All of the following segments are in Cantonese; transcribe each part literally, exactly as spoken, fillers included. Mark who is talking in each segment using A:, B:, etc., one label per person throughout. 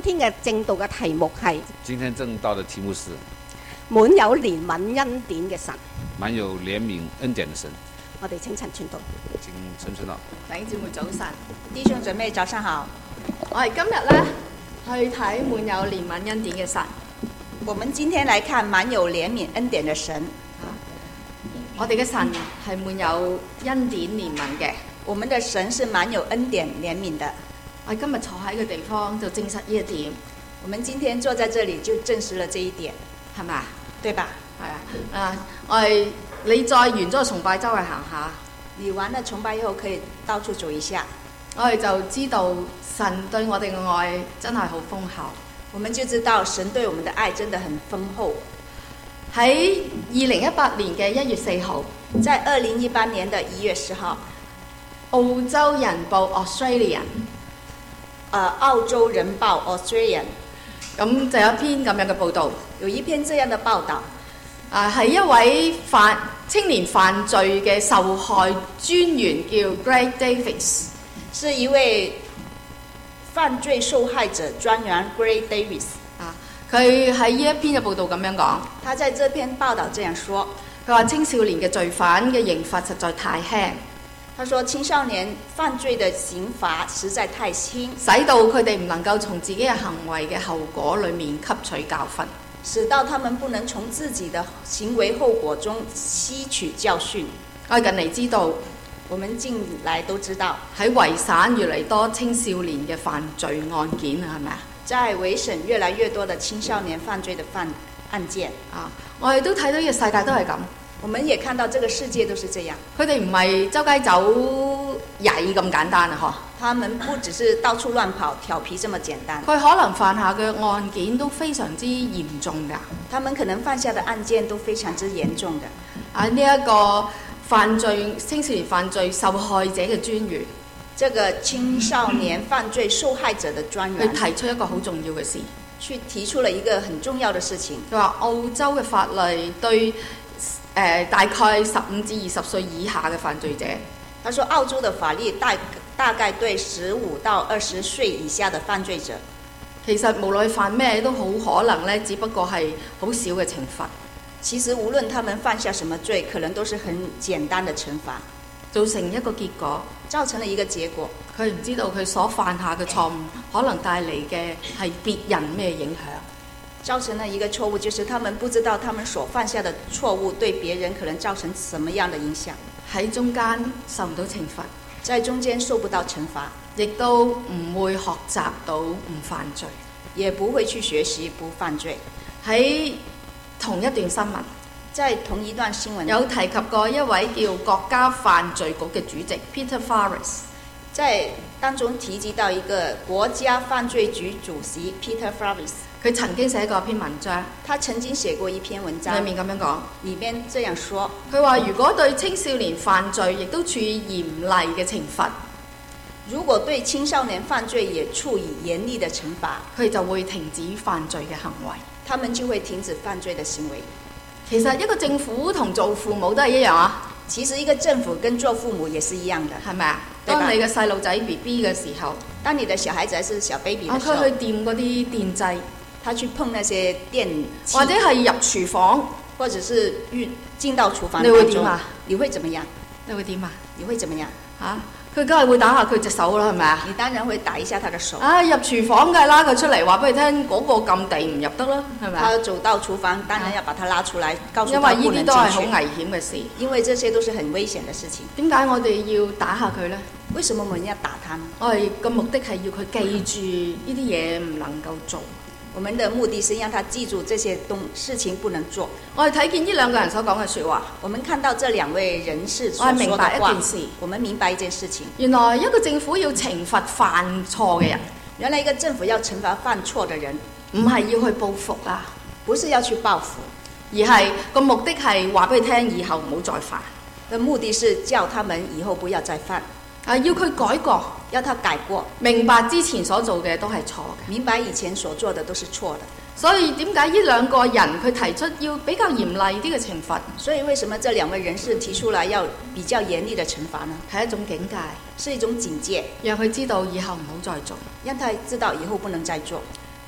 A: 今天嘅正道嘅題目係
B: 今天正道的題目是
A: 滿有憐憫恩典嘅神。
B: 滿有憐憫恩典的神。
A: 我哋請陳傳道。
B: 請陳傳道。
C: 弟兄姊妹早晨，
D: 弟兄姊妹早上好。
C: 我哋今日咧去睇滿有憐憫恩典嘅神。
D: 我們今天來看滿有憐憫恩典的神。
C: 我哋嘅神係滿有恩典憐憫嘅。
D: 我們的神是滿有恩典憐憫的。
C: 我哋今日坐喺個地方就證實呢一點。
D: 我們今天坐在這裡就證實了這一點，
C: 係咪啊？
D: 對吧？
C: 係啊。啊，我哋你再完咗個崇拜，周圍行下。
D: 你完了崇拜以後可以到處走一下。
C: 我哋就知道神對我哋嘅愛真係好豐厚。
D: 我們就知道神對我們的愛真的很豐厚。
C: 喺二零一八年嘅一月四號，
D: 在二零一八年的一月十號，
C: 澳洲人報 Australian，
D: 呃，澳洲人報 Australian，
C: 咁就有一篇咁樣嘅報導，
D: 有一篇這樣的報導。
C: 啊，係一位犯青年犯罪嘅受害專員叫 Greg Davis，
D: 是一位犯罪受害者專員 Greg Davis。
C: 啊，佢喺呢一篇嘅報導咁樣講，
D: 他在這篇報導這樣說，
C: 佢話青少年嘅罪犯嘅刑罰實在太輕。
D: 他說青少年犯罪的刑罰實在太輕，
C: 使到佢哋唔能夠從自己嘅行為嘅後果裡面吸取教訓，
D: 使到他們不能從自己的行為後果中吸取教訓。
C: 我哋近嚟知道，
D: 我們近來都知道
C: 喺維省越嚟多青少年嘅犯罪案件啊，係咪啊？
D: 在維省越來越多的青少年犯罪的犯案件
C: 啊，我哋都睇到呢個世界都係咁。
D: 我們也看到這個世界都是這樣，
C: 佢哋唔係周街走曳咁簡單啊！嗬，
D: 他們不只是到處亂跑調皮這麼簡單，
C: 佢可能犯下嘅案件都非常之嚴重㗎。
D: 他們可能犯下的案件都非常之嚴重的。
C: 啊，呢一個犯罪青少年犯罪受害者嘅專員，
D: 這個青少年犯罪受害者的專員，
C: 佢提出一個好重要嘅事，
D: 去提出了一個很重要的事情。
C: 佢話澳洲嘅法例對誒、呃、大概十五至二十歲以下嘅犯罪者，
D: 他說澳洲的法律大大概對十五到二十歲以下的犯罪者，
C: 其實無論犯咩都好可能咧，只不過係好少嘅懲罰。
D: 其實無論他們犯下什麼罪，可能都是很簡單的懲罰，
C: 造成一個結果，
D: 造成了一個結果。
C: 佢唔知道佢所犯下嘅錯誤可能帶嚟嘅係別人咩影響。
D: 造成了一個錯誤，就是他們不知道他們所犯下的錯誤對別人可能造成什麼樣的影響。
C: 喺中間受唔到懲罰，
D: 在中間受不到懲罰，
C: 亦都唔會學習到唔犯罪，
D: 也不會去學習不犯罪。
C: 喺同一段新聞，
D: 在同一段新聞
C: 有提及過一位叫國家犯罪局嘅主席 Peter Faris，
D: 在當中提及到一個國家犯罪局主席 Peter Faris。
C: 佢曾經寫過一篇文章，
D: 他曾經寫過一篇文章，
C: 裡面咁樣講，
D: 裡面這樣說，
C: 佢話如果對青少年犯罪亦都處以嚴厲嘅懲罰，
D: 如果對青少年犯罪也處以嚴厲的懲罰，
C: 佢就會停止犯罪嘅行為，
D: 他們就會停止犯罪的行為。
C: 其實一個政府同做父母都係一樣啊。
D: 其實一個政府跟做父母也是一樣的，
C: 係咪啊？當你嘅細路仔 B B 嘅時候，
D: 當你的小孩子還是小 baby 嘅時候，
C: 佢去掂嗰啲電掣，
D: 他去碰那些電器，
C: 或者係入廚房，
D: 或者是進到廚房，
C: 你會點啊？
D: 你會怎麼樣？
C: 你會點啊？
D: 你會怎麼樣？
C: 嚇！佢梗係會打下佢隻手啦，係咪啊？
D: 你當然會打一下他的手。
C: 啊！入廚房梗係拉佢出嚟，話俾佢聽嗰個咁地唔入得啦，係咪啊？
D: 他走到廚房，當然要把他拉出來，告訴他不能進去。
C: 因為呢啲都係好危險嘅事。
D: 因為這些都是很危險的事情。
C: 點解我哋要打下佢呢？
D: 為什麼我們要打他呢？
C: 我哋個目的係要佢記住呢啲嘢唔能夠做。
D: 我們的目的是讓他記住這些東事情不能做。
C: 我哋睇見呢兩個人所講嘅説話，
D: 我們看到這兩位人士所說的話，
C: 我明白一件事，
D: 我們明白一件事情。
C: 原來一個政府要懲罰犯錯嘅人，
D: 原來一個政府要懲罰犯錯的人，
C: 唔係要去報復啊，
D: 不是要去報復，
C: 而係個目的係話俾佢聽，以後唔好再犯。
D: 的目的是叫他們以後不要再犯。
C: 啊！要佢改過，
D: 要他改過，
C: 明白之前所做嘅都係錯嘅，
D: 明白以前所做的都是錯的。
C: 所以點解呢兩個人佢提出要比較嚴厲啲嘅懲罰？
D: 所以為什麼這兩位人士提出來要比較嚴厲的懲罰呢？
C: 係一種警戒，
D: 是一種警戒，
C: 讓佢知道以後唔好再做，
D: 讓他知道以後不能再做。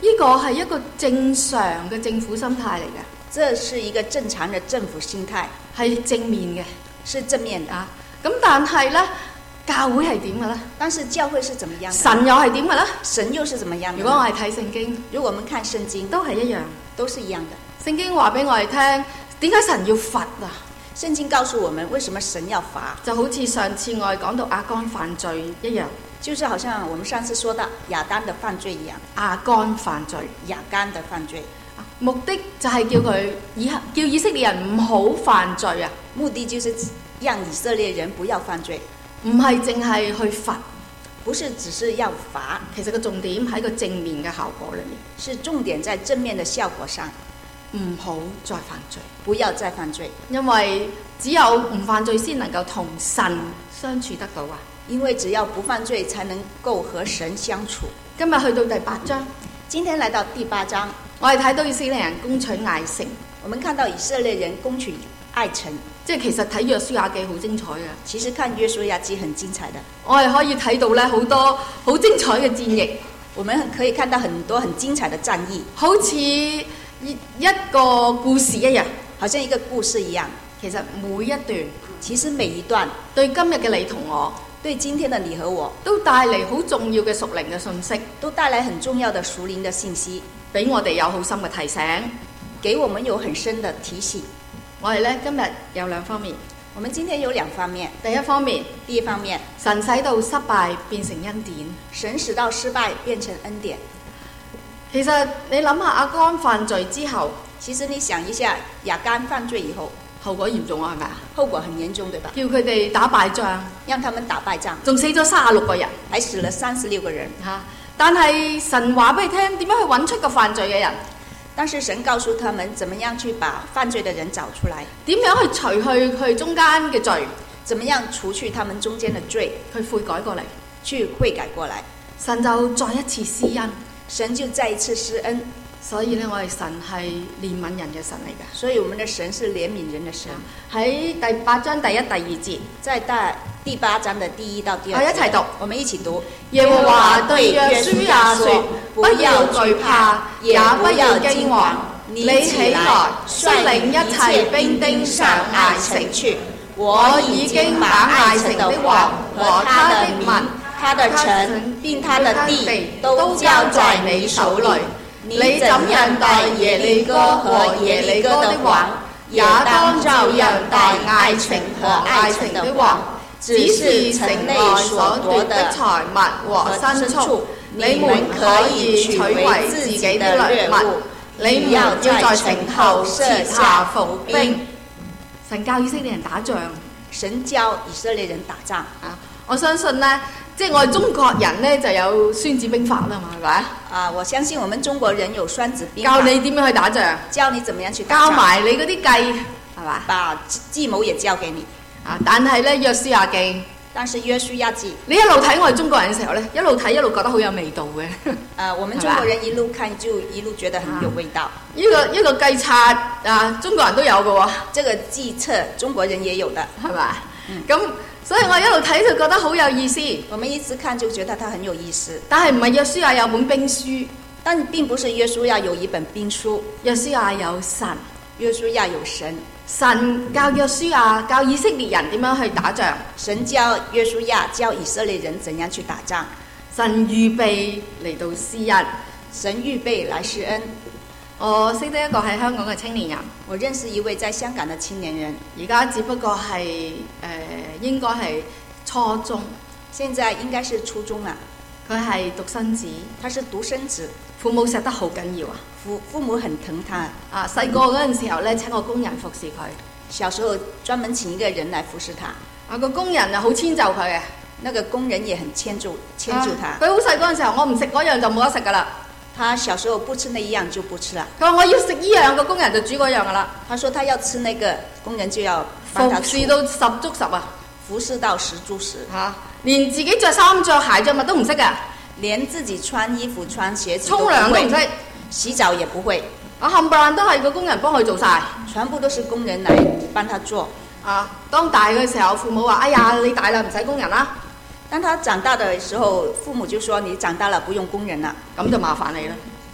C: 呢個係一個正常嘅政府心態嚟嘅，
D: 這是一個正常的政府心態，
C: 係正面嘅
D: 是正面的。
C: 啊。咁但係咧，教會係點嘅咧？
D: 但是教會是怎麼樣的？
C: 神又係點嘅咧？
D: 神又是怎麼樣的？
C: 如果我係睇聖經，
D: 如果我們看聖經，
C: 都係一樣，
D: 都是一樣的。
C: 聖經話俾我哋聽，點解神要罰啊？
D: 聖經告訴我們為什麼神要罰，
C: 就好似上次我哋講到亞干犯罪一樣，
D: 就是好像我們上次說到亞當的犯罪一樣。
C: 亞干犯罪，
D: 亞干的犯罪，
C: 目的就係叫佢以叫以色列人唔好犯罪啊！
D: 目的就是讓以色列人不要犯罪，
C: 唔係淨係去罰，
D: 不是只是要罰，
C: 其實個重點喺個正面嘅效果裏面，
D: 是重點在正面的效果上，
C: 唔好再犯罪，
D: 不要再犯罪，
C: 因為只有唔犯罪先能夠同神相處得到啊！
D: 因為只要不犯罪，才能夠和神相處。
C: 今日去到第八章，
D: 今天來到第八章，
C: 我哋睇到以色列人攻取艾城，
D: 我們看到以色列人攻取艾城，
C: 即係其實睇約書亞記好精彩嘅。
D: 其實看約書亞記很精彩的，
C: 我哋可以睇到咧好多好精彩嘅戰役，
D: 我們可以看到很多很精彩的戰役，
C: 好似一一個故事一樣，
D: 好像一個故事一樣。
C: 其實每一段，
D: 其實每一段
C: 對今日嘅你同我，
D: 對今天的你和我，
C: 都帶嚟好重要嘅屬靈嘅信息，
D: 都帶來很重要的屬靈的信息，
C: 俾我哋有好深嘅提醒，
D: 給我們有很深的提醒。
C: 我哋咧今日有兩方面，
D: 我們今天有兩方面。
C: 第一方面，
D: 第一方面，
C: 神使到失敗變成恩典。
D: 神使到失敗變成恩典。
C: 其實你諗下亞干犯罪之後，
D: 其實你想一下，亞干犯罪以後，
C: 後果嚴重啊，係咪啊？
D: 後果很嚴重，對吧？
C: 叫佢哋打敗仗，
D: 讓他們打敗仗，
C: 仲死咗三十六個人，
D: 還死了三十六個人。
C: 嚇！但係神話俾你聽，點樣去揾出個犯罪嘅人？
D: 但是神告訴他們，怎麼樣去把犯罪的人找出來？
C: 點樣去除去佢中間嘅罪？
D: 怎麼樣除去他們中間的罪？
C: 去悔改過嚟，
D: 去悔改過來。
C: 神就再一次施恩，
D: 神就再一次施恩。
C: 所以咧，我哋神係憐憫人嘅神嚟嘅。
D: 所以我們的神是憐憫人的神。
C: 喺第八章第一、第二節，
D: 在大第八章的第一到第二節，
C: 我一齊讀，
D: 我們一起讀。
C: 耶和華對約書亞說：不要懼怕，也不要驚惶，你起來，率領一切兵丁上艾城去。我已經把艾城的王和他的民、
D: 他的城並他的地都交在你手裏。你怎樣待耶利哥和耶利哥的王，也當照樣待艾城和艾城的王。只是城內所奪的財物和牲畜，你們可以取為自己的掠物。你們要在城後設下伏兵。神教以色列人打仗， 神教以色列人打仗
C: 啊！我相信呢，即係我哋中國人呢就有孫子兵法啦嘛，係咪
D: 啊？我相信我們中國人有孫子兵法，
C: 教你點樣去打仗，
D: 教你怎麼樣去打仗，
C: 教埋你嗰啲計，係嘛？
D: 把計謀也教給你。
C: 啊！但係咧，約書亞記，
D: 但是約書亞記，
C: 你一路睇我哋中國人嘅時候咧，一路睇一路覺得好有味道嘅。
D: 啊，我們中國人一路看就一路覺得很有味道。
C: 呢、這個一、這個計策啊，中國人都有嘅喎。
D: 這個計策中國人也有的，
C: 係咪？咁、嗯、所以我一路睇就覺得好有意思。
D: 我們一直看就覺得它很有意思。
C: 但係唔係約書亞有本兵書，
D: 但並不是約書亞有一本兵書。
C: 約書亞有神，
D: 約書亞有神。
C: 神教約書亞教以色列人點樣去打仗，
D: 神教約書亞教以色列人怎樣去打仗。
C: 神預備嚟到施恩，
D: 神預備來施恩。
C: 我識得一個喺香港嘅青年人，
D: 我認識一位在香港嘅青年人，
C: 而家只不過係誒、呃、應該係初中，
D: 現在應該是初中啦。
C: 佢係獨生子，
D: 他是獨生子，
C: 父母錫得好緊要啊！
D: 父父母很疼他
C: 啊！細個嗰陣時候咧，請個工人服侍佢。
D: 小時候專門請一個人來服侍他。
C: 啊，個工人啊好遷就佢嘅。
D: 那個工人也很遷就遷就他。
C: 佢好細嗰陣時候，我唔食嗰樣就冇得食噶啦。
D: 他小時候不吃那一樣就不吃了。
C: 佢話我要食呢樣，個工人就煮嗰樣噶啦。
D: 他說他要吃那個，工人就要幫他
C: 服侍到十足十啊！
D: 服侍到十足十。嚇、啊！
C: 連自己着衫着鞋着襪都唔識噶。
D: 連自己穿衣服穿鞋子
C: 沖涼都唔識，
D: 洗澡也不會。
C: 啊，冚唪唥都係個工人幫佢做晒，
D: 全部都是工人來幫他做。
C: 啊，當大嘅時候，父母話：哎呀，你大啦，唔使工人啦。
D: 當他長大的時候，父母就說：你長大了，不用工人啦。
C: 咁就麻煩你啦。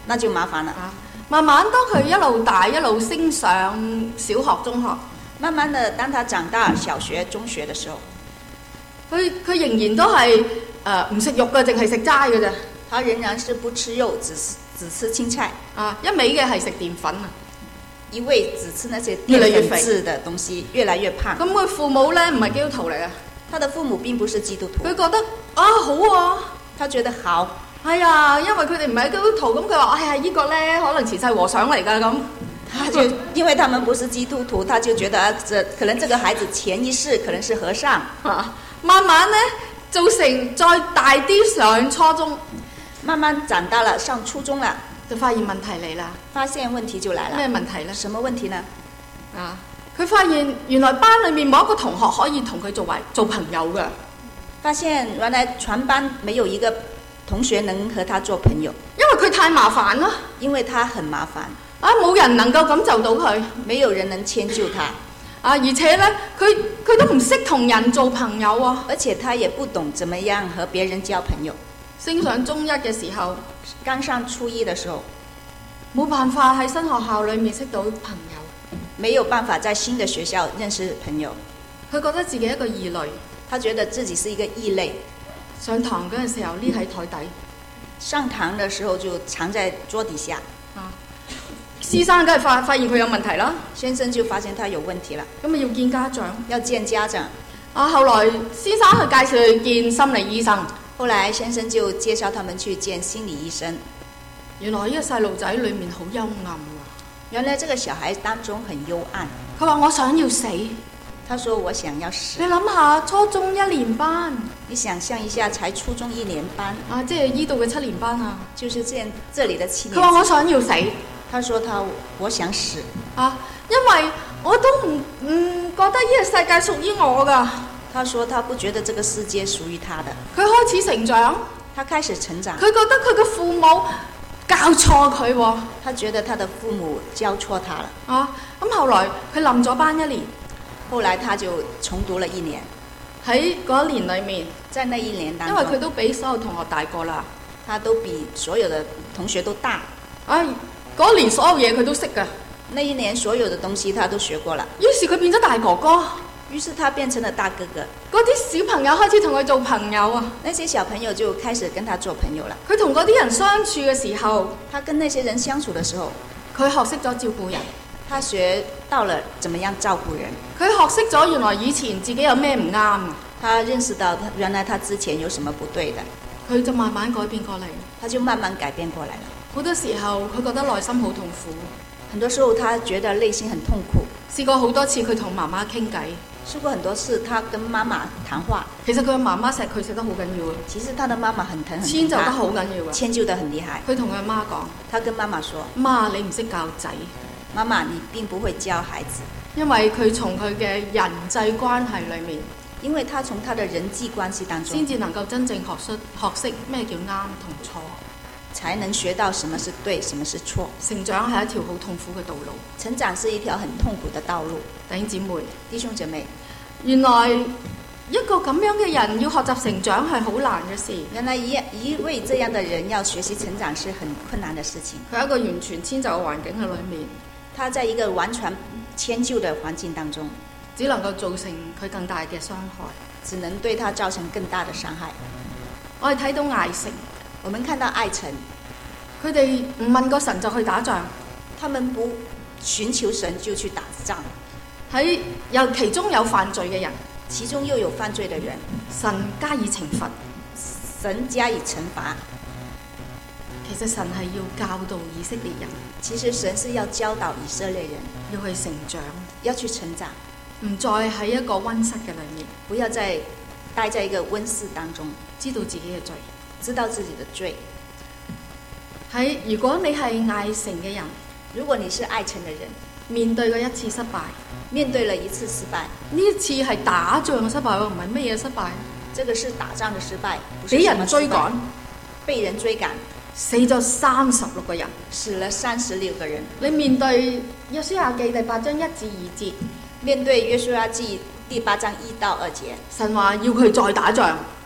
D: 那就麻煩啦。
C: 啊，慢慢當佢一路大一路升上小學、中學，
D: 慢慢的，當他長大小學、中學的時候，
C: 佢佢仍然都係誒唔食肉嘅，淨係食齋嘅啫。
D: 他仍然是不吃肉，只只吃青菜。
C: 啊，一味嘅係食澱粉啊，
D: 一味只吃那些
C: 越來越肥
D: 澱粉質的東西，越來越胖。
C: 咁佢父母咧唔係基督徒嚟嘅，
D: 他的父母並不是基督徒，
C: 佢覺得啊好啊，
D: 他覺得好。
C: 係啊，因為佢哋唔係基督徒，咁佢話哎呀呢個咧可能前世和尚嚟㗎咁。
D: 他就因為他們不是基督徒，他就覺得啊這可能這個孩子前一世可能是和尚。
C: 啊，慢慢咧造成再大啲上初中，
D: 慢慢長大了，上初中了，
C: 就發現問題嚟啦。
D: 發現問題就來了。
C: 咩問題呢？
D: 什麼問題呢？
C: 啊，佢發現原來班裏面冇一個同學可以同佢做為做朋友嘅。
D: 發現原來全班沒有一個同學能和他做朋友，
C: 因為佢太麻煩啦。
D: 因為他很麻煩。
C: 啊，冇人能夠感就到佢，
D: 沒有人能遷就他。
C: 啊，而且咧，佢佢都唔識同人做朋友啊。
D: 而且他也不懂怎麼樣和別人交朋友。
C: 升上中一嘅時候，
D: 剛上初一的時候，
C: 冇辦法喺新學校裏面識到朋友，
D: 沒有辦法在新的學校認識朋友。
C: 佢覺得自己一個異類，
D: 他覺得自己是一個異類。
C: 上堂嗰陣時候匿喺台底，
D: 上堂的時候就藏在桌底下。
C: 啊，師生梗係發發現佢有問題啦，
D: 先生就發現他有問題了，
C: 咁啊要見家長，
D: 要見家長。
C: 啊，後來先生去介紹佢見心理醫生，
D: 後來先生就介紹他們去見心理醫生。
C: 原來呢個細路仔裏面好幽暗啊！
D: 原來這個小孩當中很幽暗。
C: 佢話我想要死。
D: 他說我想要死。
C: 你諗下，初中一年班，
D: 你想象一下，才初中一年班
C: 啊，即係依度嘅七年班啊，
D: 就是這這裡的七年。
C: 佢話我想要死。
D: 他說他我想死
C: 啊，因為我都唔唔覺得呢個世界屬於我㗎。
D: 他說他不覺得這個世界屬於他的。
C: 佢開始成長，
D: 他開始成長。
C: 佢覺得佢嘅父母教錯佢喎。
D: 他覺得他的父母教錯他了。
C: 啊，咁後來佢冧咗班一年。
D: 後來他就重讀了一年。
C: 喺嗰一年裡面，
D: 在那一年當中，
C: 因為佢都比所有同學大個啦，
D: 他都比所有的同學都大。
C: 啊，嗰年所有嘢佢都識㗎。
D: 那一年所有的東西他都學過了。
C: 於是佢變咗大哥哥。
D: 於是他變成了大哥哥。
C: 嗰啲小朋友開始同佢做朋友啊。
D: 那些小朋友就開始跟他做朋友了。
C: 佢同嗰啲人相處嘅時候，
D: 他跟那些人相處的時候，
C: 佢學識咗照顧人。
D: 他學到了怎麼樣照顧人。
C: 佢學識咗原來以前自己有咩唔啱。
D: 他認識到原來他之前有什麼不對的。
C: 佢就慢慢改變過嚟。
D: 他就慢慢改變過來了。
C: 好多時候佢覺得內心好痛苦。
D: 很多時候他覺得內心很痛苦。
C: 試過好多次佢同媽媽傾偈。
D: 試過很多次他跟媽媽談話。
C: 其實佢嘅媽媽錫佢錫得好緊要啊。
D: 其實他的媽媽很疼很疼他。
C: 遷就得好緊要啊。
D: 遷就得很厲害。
C: 佢同佢媽講，
D: 他跟媽媽說：
C: 媽，你唔識教仔。
D: 媽媽，你並不會教孩子。
C: 因為佢從佢嘅人際關係裏面，
D: 因為他從他的人際關係當中，
C: 先至能夠真正學識學識咩叫啱同錯，
D: 才能學到什麼是對，什麼是錯。
C: 成長係一條好痛苦嘅道路。
D: 成長是一條很痛苦的道路。
C: 弟兄姊妹，
D: 弟兄姐妹，
C: 原來一個咁樣嘅人要學習成長係好難嘅事。
D: 原來一一位這樣的人要學習成長是很困難的事情。
C: 佢喺一個完全遷就嘅環境嘅裏面，
D: 他在一個完全遷就的環境當中，
C: 只能夠造成佢更大嘅傷害，
D: 只能對他造成更大的傷害。
C: 我哋睇到艾城，
D: 我們看到艾城，
C: 佢哋唔問個神就去打仗，
D: 他們不尋求神就去打仗。
C: 喺有其中有犯罪嘅人，
D: 其中又有犯罪的人，
C: 神加以懲罰，
D: 神加以懲罰。
C: 其實神係要教導以色列人，
D: 其實神是要教導以色列人
C: 要去成長，
D: 要去成長，
C: 唔再喺一個溫室嘅裏面，
D: 不要再待在一個溫室當中，
C: 知道自己嘅罪，
D: 知道自己的罪。
C: 喺如果你係艾城嘅人，
D: 如果你是艾城的人，
C: 面對過一次失敗，
D: 面對了一次失敗，
C: 呢一次係打仗嘅失敗喎，唔係乜嘢失敗？
D: 這個是打仗的失敗，
C: 俾人追趕，
D: 被人追趕，
C: 死咗三十六個人，
D: 死了三十六個人。
C: 你面對約書亞記第八章一至二節，
D: 面對約書亞記第八章一到二節，
C: 神話要佢再打仗，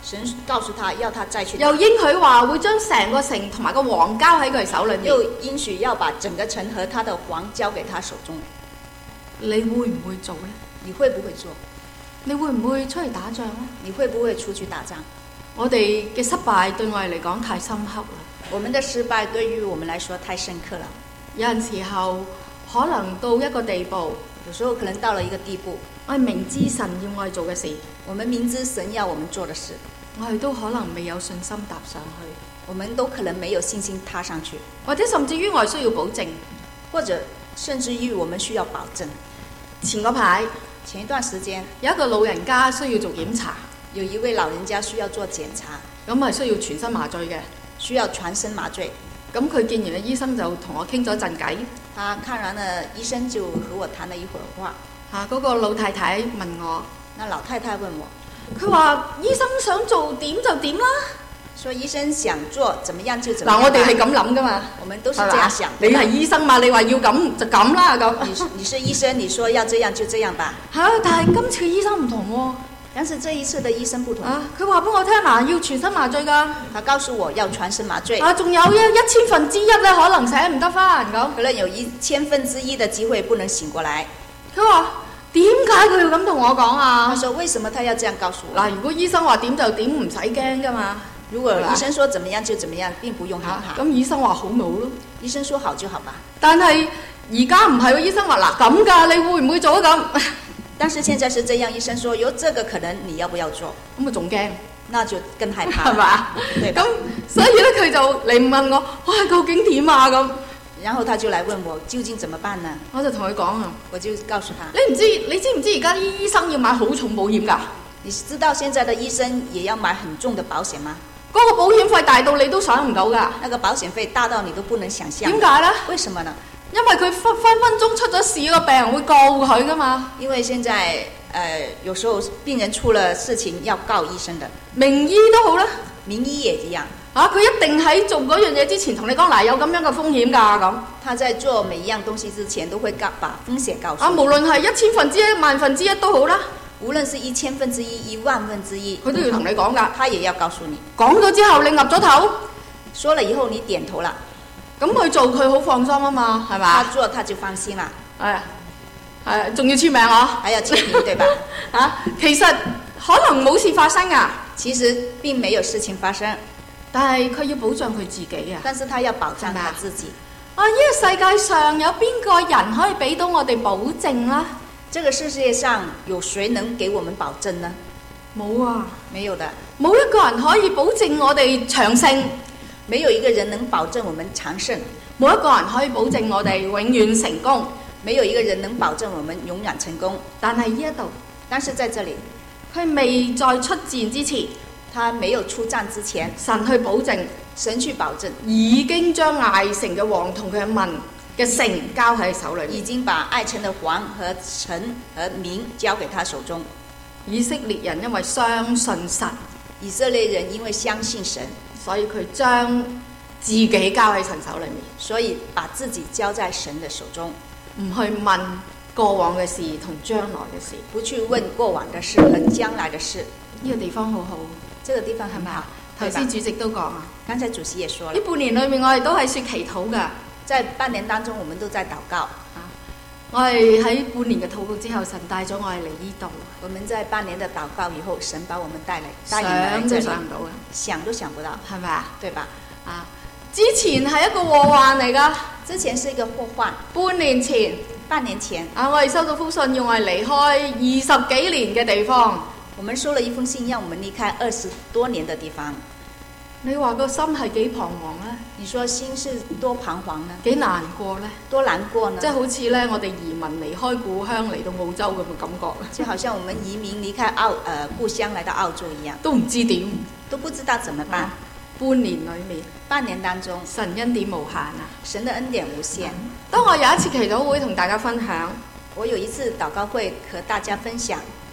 D: 神告訴他要他再去打，
C: 又應許話會將成個城同埋個王交喺佢手裏面。
D: 又應許要把整個城和他的王交給他手中。
C: 你會唔會做呢？
D: 你會不會做？
C: 你會唔會出去打仗呢？
D: 你會不會出去打仗？
C: 我哋嘅失敗對我哋嚟講太深刻啦。
D: 我們的失敗對於我們來說太深刻了。
C: 有陣時候可能到一個地步，
D: 有時候可能到了一個地步，
C: 我哋明知神要我哋做嘅事，
D: 我們明知神要我們做的事，
C: 我哋都可能未有信心踏上去，
D: 我們都可能沒有信心踏上去，
C: 或者甚至於我哋需要保證，
D: 或者甚至於我們需要保證。
C: 前嗰排
D: 前一段時間
C: 有一個老人家需要做檢查，
D: 有一位老人家需要做檢查，
C: 咁係需要全身麻醉嘅，
D: 需要全身麻醉。
C: 咁佢見完嘅醫生就同我傾咗陣偈。
D: 他看完了醫生就和我談了一會兒話。
C: 嚇、啊，嗰、那個老太太問我，
D: 那老太太問我，
C: 佢話醫生想做點就點啦。
D: 說醫生想做怎麼樣就怎麼樣。
C: 嗱，我哋係咁諗噶嘛，
D: 我們都是這樣想。
C: 你係醫生嘛，你話要咁就咁啦咁。
D: 你你是醫生，你說要這樣就這樣吧。
C: 嚇、啊，但係今次嘅醫生唔同喎、啊。
D: 但是這一次的醫生不同。
C: 啊，佢話俾我聽嗱，要全身麻醉㗎。
D: 他告訴我要全身麻醉。
C: 啊，仲有一一千分之一咧，可能醒唔得翻咁。
D: 可能有一千分之一的機會不能醒過來。
C: 佢話點解佢要咁同我講啊？
D: 他說為什麼他要這樣告訴我？
C: 嗱，如果醫生話點就點，唔使驚㗎嘛。
D: 如果醫生說怎麼樣就怎麼樣，並不用害怕。
C: 咁、啊、醫生話好冇咯。
D: 醫生說好就好吧。
C: 但係而家唔係喎，醫生話嗱咁㗎，你會唔會做啊咁？
D: 但是現在是這樣，醫生說有這個可能，你要不要做？
C: 咁啊仲驚，
D: 那就更害怕，
C: 係嘛？
D: 對。
C: 咁所以咧，佢就嚟問我，哇，究竟點啊咁？
D: 然後他就來問我究竟怎麼辦呢？
C: 我就同佢講啊，
D: 我就告訴他，
C: 你唔知你知唔知而家啲醫生要買好重保險㗎？
D: 你知道現在的醫生也要買很重的保險嗎？
C: 嗰、那個保險費大到你都想唔到㗎。
D: 那個保險費大到你都不能想象。
C: 點解呢？
D: 為什麼呢？
C: 因為佢分分分鐘出咗事，個病人會告佢㗎嘛。
D: 因為現在，呃，有時候病人出了事情要告醫生的。
C: 名醫都好啦，
D: 名醫也一樣。
C: 啊，佢一定喺做嗰樣嘢之前同你講嗱，有咁樣嘅風險㗎咁。
D: 他在做每一樣東西之前都會告把風險告訴你。
C: 啊，無論係一千分之一、萬分之一都好啦。
D: 無論是一千分之一、一萬分之一，
C: 佢都要同你講㗎。
D: 他也要告訴你。
C: 講咗之後，你岌咗頭，
D: 說了以後你點頭啦。
C: 咁佢做佢好放心啊嘛，係嘛？
D: 他做他就放心啦。
C: 係係，仲要簽名啊？
D: 還要簽名對吧？
C: 啊，其實可能冇事發生啊。
D: 其實並沒有事情發生，
C: 但係佢要保障佢自己啊。
D: 但是他要保障他自己。
C: 啊，呢、這個世界上有邊個人可以俾到我哋保證啦？
D: 這個世界上有誰能給我們保證呢？
C: 冇啊，
D: 沒有的。
C: 冇一個人可以保證我哋長勝。
D: 沒有一個人能保證我們長勝，
C: 冇一個人可以保證我哋永遠成功，
D: 沒有一個人能保證我們永遠成功。
C: 但係呢一度，
D: 但是在這裡，
C: 佢未在出戰之前，
D: 他沒有出戰之前，
C: 神去保證，
D: 神去保證，
C: 已經將艾城嘅王同佢嘅民嘅城交喺手裏面，
D: 已經把艾城的王和城和民交給他手中。
C: 以色列人因為相信神，
D: 以色列人因為相信神。
C: 所以佢將自己交喺神手裏面，
D: 所以把自己交在神的手中，
C: 唔去問過往嘅事同將來嘅事，
D: 不去問過往的事和將來的事。
C: 呢個地方好好，
D: 這個地方很好。
C: 頭先主席都講啊，
D: 剛才主席也說了，
C: 呢半年裏面我哋都係說祈禱㗎，
D: 在半年當中我們都在禱告。
C: 啊，我係喺半年嘅禱告之後，神帶咗我哋嚟呢度。
D: 我們在半年的禱告以後，神把我們帶來，
C: 想都想唔到嘅，
D: 想都想不到，
C: 係咪啊？
D: 對吧？
C: 啊，之前係一個禍患嚟㗎，
D: 之前是一個禍患。
C: 半年前，
D: 半年前
C: 啊，我哋收到封信，要我哋離開二十幾年嘅地方。
D: 我們收了一封信，讓我們離開二十多年的地方。
C: 你話個心係幾彷徨呢？
D: 你說心是多彷徨呢？
C: 幾難過呢？
D: 多難過呢？
C: 即係好似咧，我哋移民離開故鄉嚟到澳洲咁嘅感覺。
D: 就好像我們移民離開澳，呃故鄉來到澳洲一樣，
C: 都唔知點，
D: 都不知道怎麼辦。啊、
C: 半年裏面，
D: 半年當中，
C: 神恩典無限啊！
D: 神的恩典無限。
C: 嗯、當我有一次祈禱會同大家分享，
D: 我有一次禱告會和大家分享。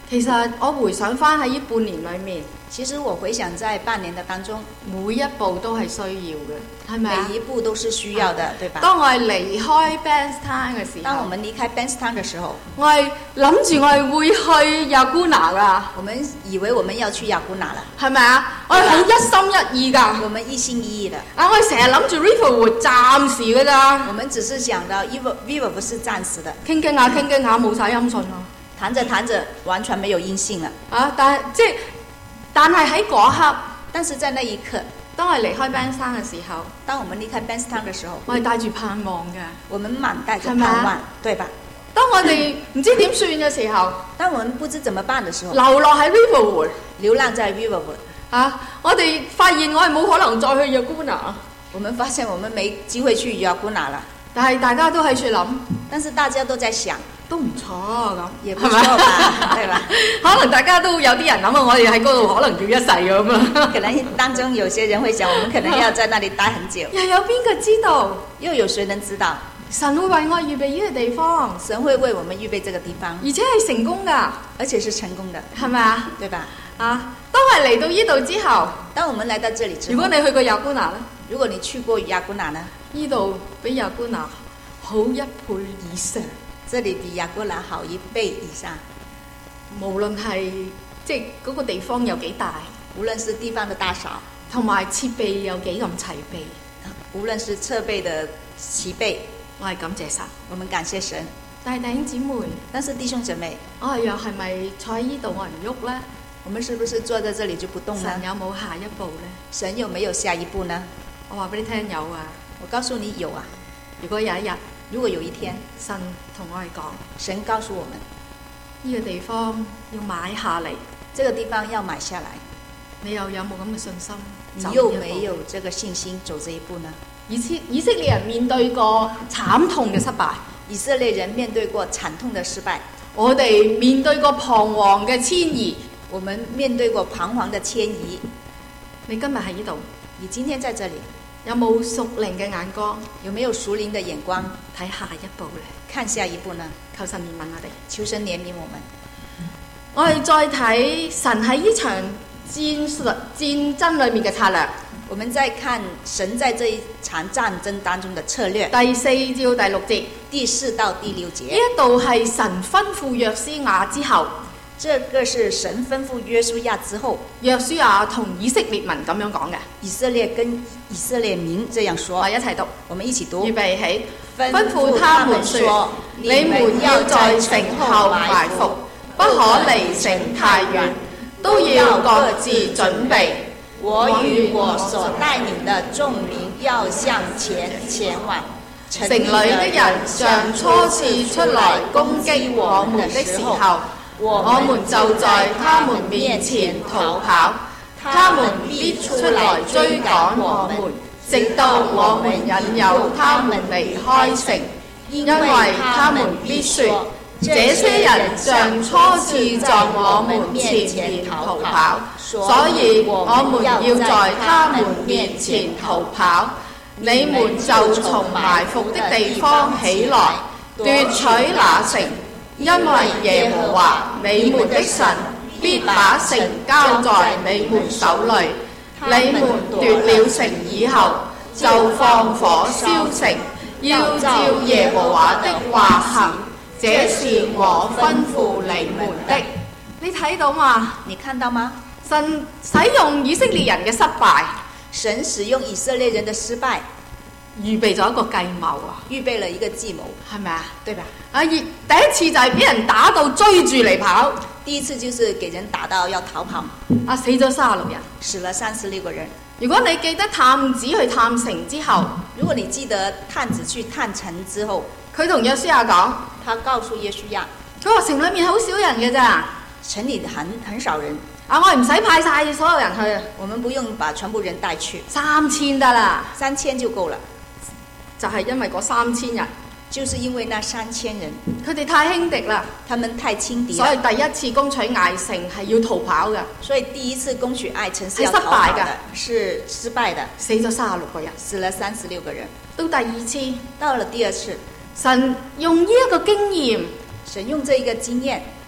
C: 其實我回想翻喺呢半年裏面，
D: 其實我回想在半年的當中，
C: 每一步都係需要嘅，係咪啊？
D: 每一步都是需要的，對吧？
C: 當我係離開 Bankstown 嘅時候，
D: 當我們離開 Bankstown 嘅時候，
C: 我係諗住我係會去 Yaguna 㗎，
D: 我們以為我們要去 Yaguna 啦，
C: 係咪啊？我係好一心一意㗎，
D: 我們一心一意的。
C: 啊，我係成日諗住 Riverwood 暫時㗎咋，
D: 我們只是想到 River Riverwood 是暫時的，
C: 傾傾下傾傾下冇晒音訊啊，
D: 談着談着完全沒有音信了。
C: 啊，但係即係，但係喺嗰刻，
D: 但是在那一刻，
C: 當我離開 Bankstown 嘅時候，
D: 當我們離開 Bankstown 嘅時候，
C: 我係帶住盼望嘅，
D: 我們滿帶着盼
C: 係咪
D: 望
C: 啊，
D: 對吧？
C: 當我哋唔知點算嘅時候，
D: 當我們不知怎麼辦的時候，
C: 流落喺 Riverwood，
D: 流浪在 Riverwood，
C: 啊，我哋發現我係冇可能再去 Yaguna，
D: 我們發現我們沒機會去 Yaguna了，
C: 但係大家都喺處諗，
D: 但是大家都在想，
C: 都唔錯咁，
D: 也不錯吧，對吧？
C: 可能大家都有啲人諗啊，我哋喺嗰度可能要一世咁啊。
D: 可能當中有些人會想，我們可能要在那裡待很久。
C: 又有邊個知道？
D: 又有誰能知道？
C: 神會為我預備呢個地方，
D: 神會為我們預備這個地方，
C: 而且係成功㗎，
D: 而且是成功的，
C: 係咪啊？
D: 對吧？
C: 啊，當我嚟到呢度之後，
D: 當我們來到這裡之後，
C: 如果你去過 Yaguna 咧，
D: 如果你去過 Yaguna 呢？
C: 呢度比 Yaguna 好一倍以上。
D: 這裡比 Yaguna 好一倍以上。
C: 無論係即係嗰個地方有幾大，
D: 無論是地方的大小，
C: 同埋設備有幾咁齊備，
D: 無論是設備的齊備，
C: 我係感謝神，
D: 我們感謝神。
C: 但係弟兄姊妹，
D: 但是弟兄姐妹，
C: 我係又係咪坐喺呢度我唔喐呢？
D: 我們是不是坐在這裡就不動呢？
C: 神有冇下一步呢？
D: 神有沒有下一步呢？
C: 我話俾你聽有啊！
D: 我告訴你有啊！
C: 如果有一日，
D: 如果有一天，
C: 神同我哋講，
D: 神告訴我們，
C: 呢個地方要買下嚟，
D: 這個地方要買下來，
C: 你又有冇咁嘅信心？
D: 你有沒有這個信心走這一步呢？
C: 以色以色列人面對過慘痛嘅失敗，
D: 以色列人面對過慘痛的失敗，
C: 我哋面對過彷徨嘅遷移，
D: 我們面對過彷徨的遷移。
C: 你今日喺呢度，
D: 你今天在這裡，
C: 有冇屬靈嘅眼光？
D: 有沒有屬靈的眼光？
C: 睇下一步咧，
D: 看下一步呢？
C: 求神憐憫我哋，
D: 求神憐憫我們。
C: 我哋再睇神喺呢場戰術戰爭裏面嘅策略。
D: 我們再看神在這一場戰爭當中的策略。
C: 第四至到第六節，
D: 第四到第六節。
C: 呢一度係神吩咐約書亞之後，
D: 這個是神吩咐約書亞之後，
C: 約書亞同以色列民咁樣講嘅。
D: 以色列跟以色列民這樣說。
C: 我一齊讀，
D: 我們一起讀。
C: 預備起，
D: 吩
C: 咐他們說：你們要在城後埋伏，不可離城太遠，都要各自準備。
D: 我與我所帶領的眾民要向前前往。
C: 城裏的人像初次出來攻擊我們的時候，我們就在他們面前逃跑，他們必出來追趕我們，直到我們引誘他們離開城，因為他們必說：這些人像初次在我們面前逃跑，所以我們要在他們面前逃跑。你們就從埋伏的地方起來，奪取那城，因為耶和華你們的神必把城交在你們手裏。你們奪了城以後，就放火燒城，要照耶和華的話行。這是我吩咐你們的。你睇到嗎？
D: 你看到嗎？
C: 神使用以色列人嘅失敗，
D: 神使用以色列人的失敗，
C: 預備咗一個計謀啊！
D: 預備了一個計謀，
C: 係咪啊？
D: 對吧？
C: 啊，第一次就係俾人打到追住嚟跑，
D: 第一次就是給人打到要逃跑，
C: 啊，死咗三十六人，
D: 死了三十六個人。
C: 如果你記得探子去探城之後，
D: 如果你記得探子去探城之後，
C: 佢同約書亞講，
D: 他告訴約書亞，
C: 佢話城裏面好少人嘅咋，
D: 城裏很很少人。
C: 啊，我唔使派晒所有人去，
D: 我們不用把全部人帶去，
C: 三千得啦，
D: 三千就夠了。
C: 就係因為嗰三千人，
D: 就是因為那三千人，
C: 佢哋太輕敵啦，
D: 他們太輕敵，
C: 所以第一次攻取艾城係要逃跑嘅，
D: 所以第一次攻取艾城是要
C: 係失敗嘅，
D: 是失敗的，
C: 死咗三十六個人，
D: 死了三十六個人。
C: 到第二次，
D: 到了第二次，
C: 神用呢一個經驗，
D: 神用這一個經驗，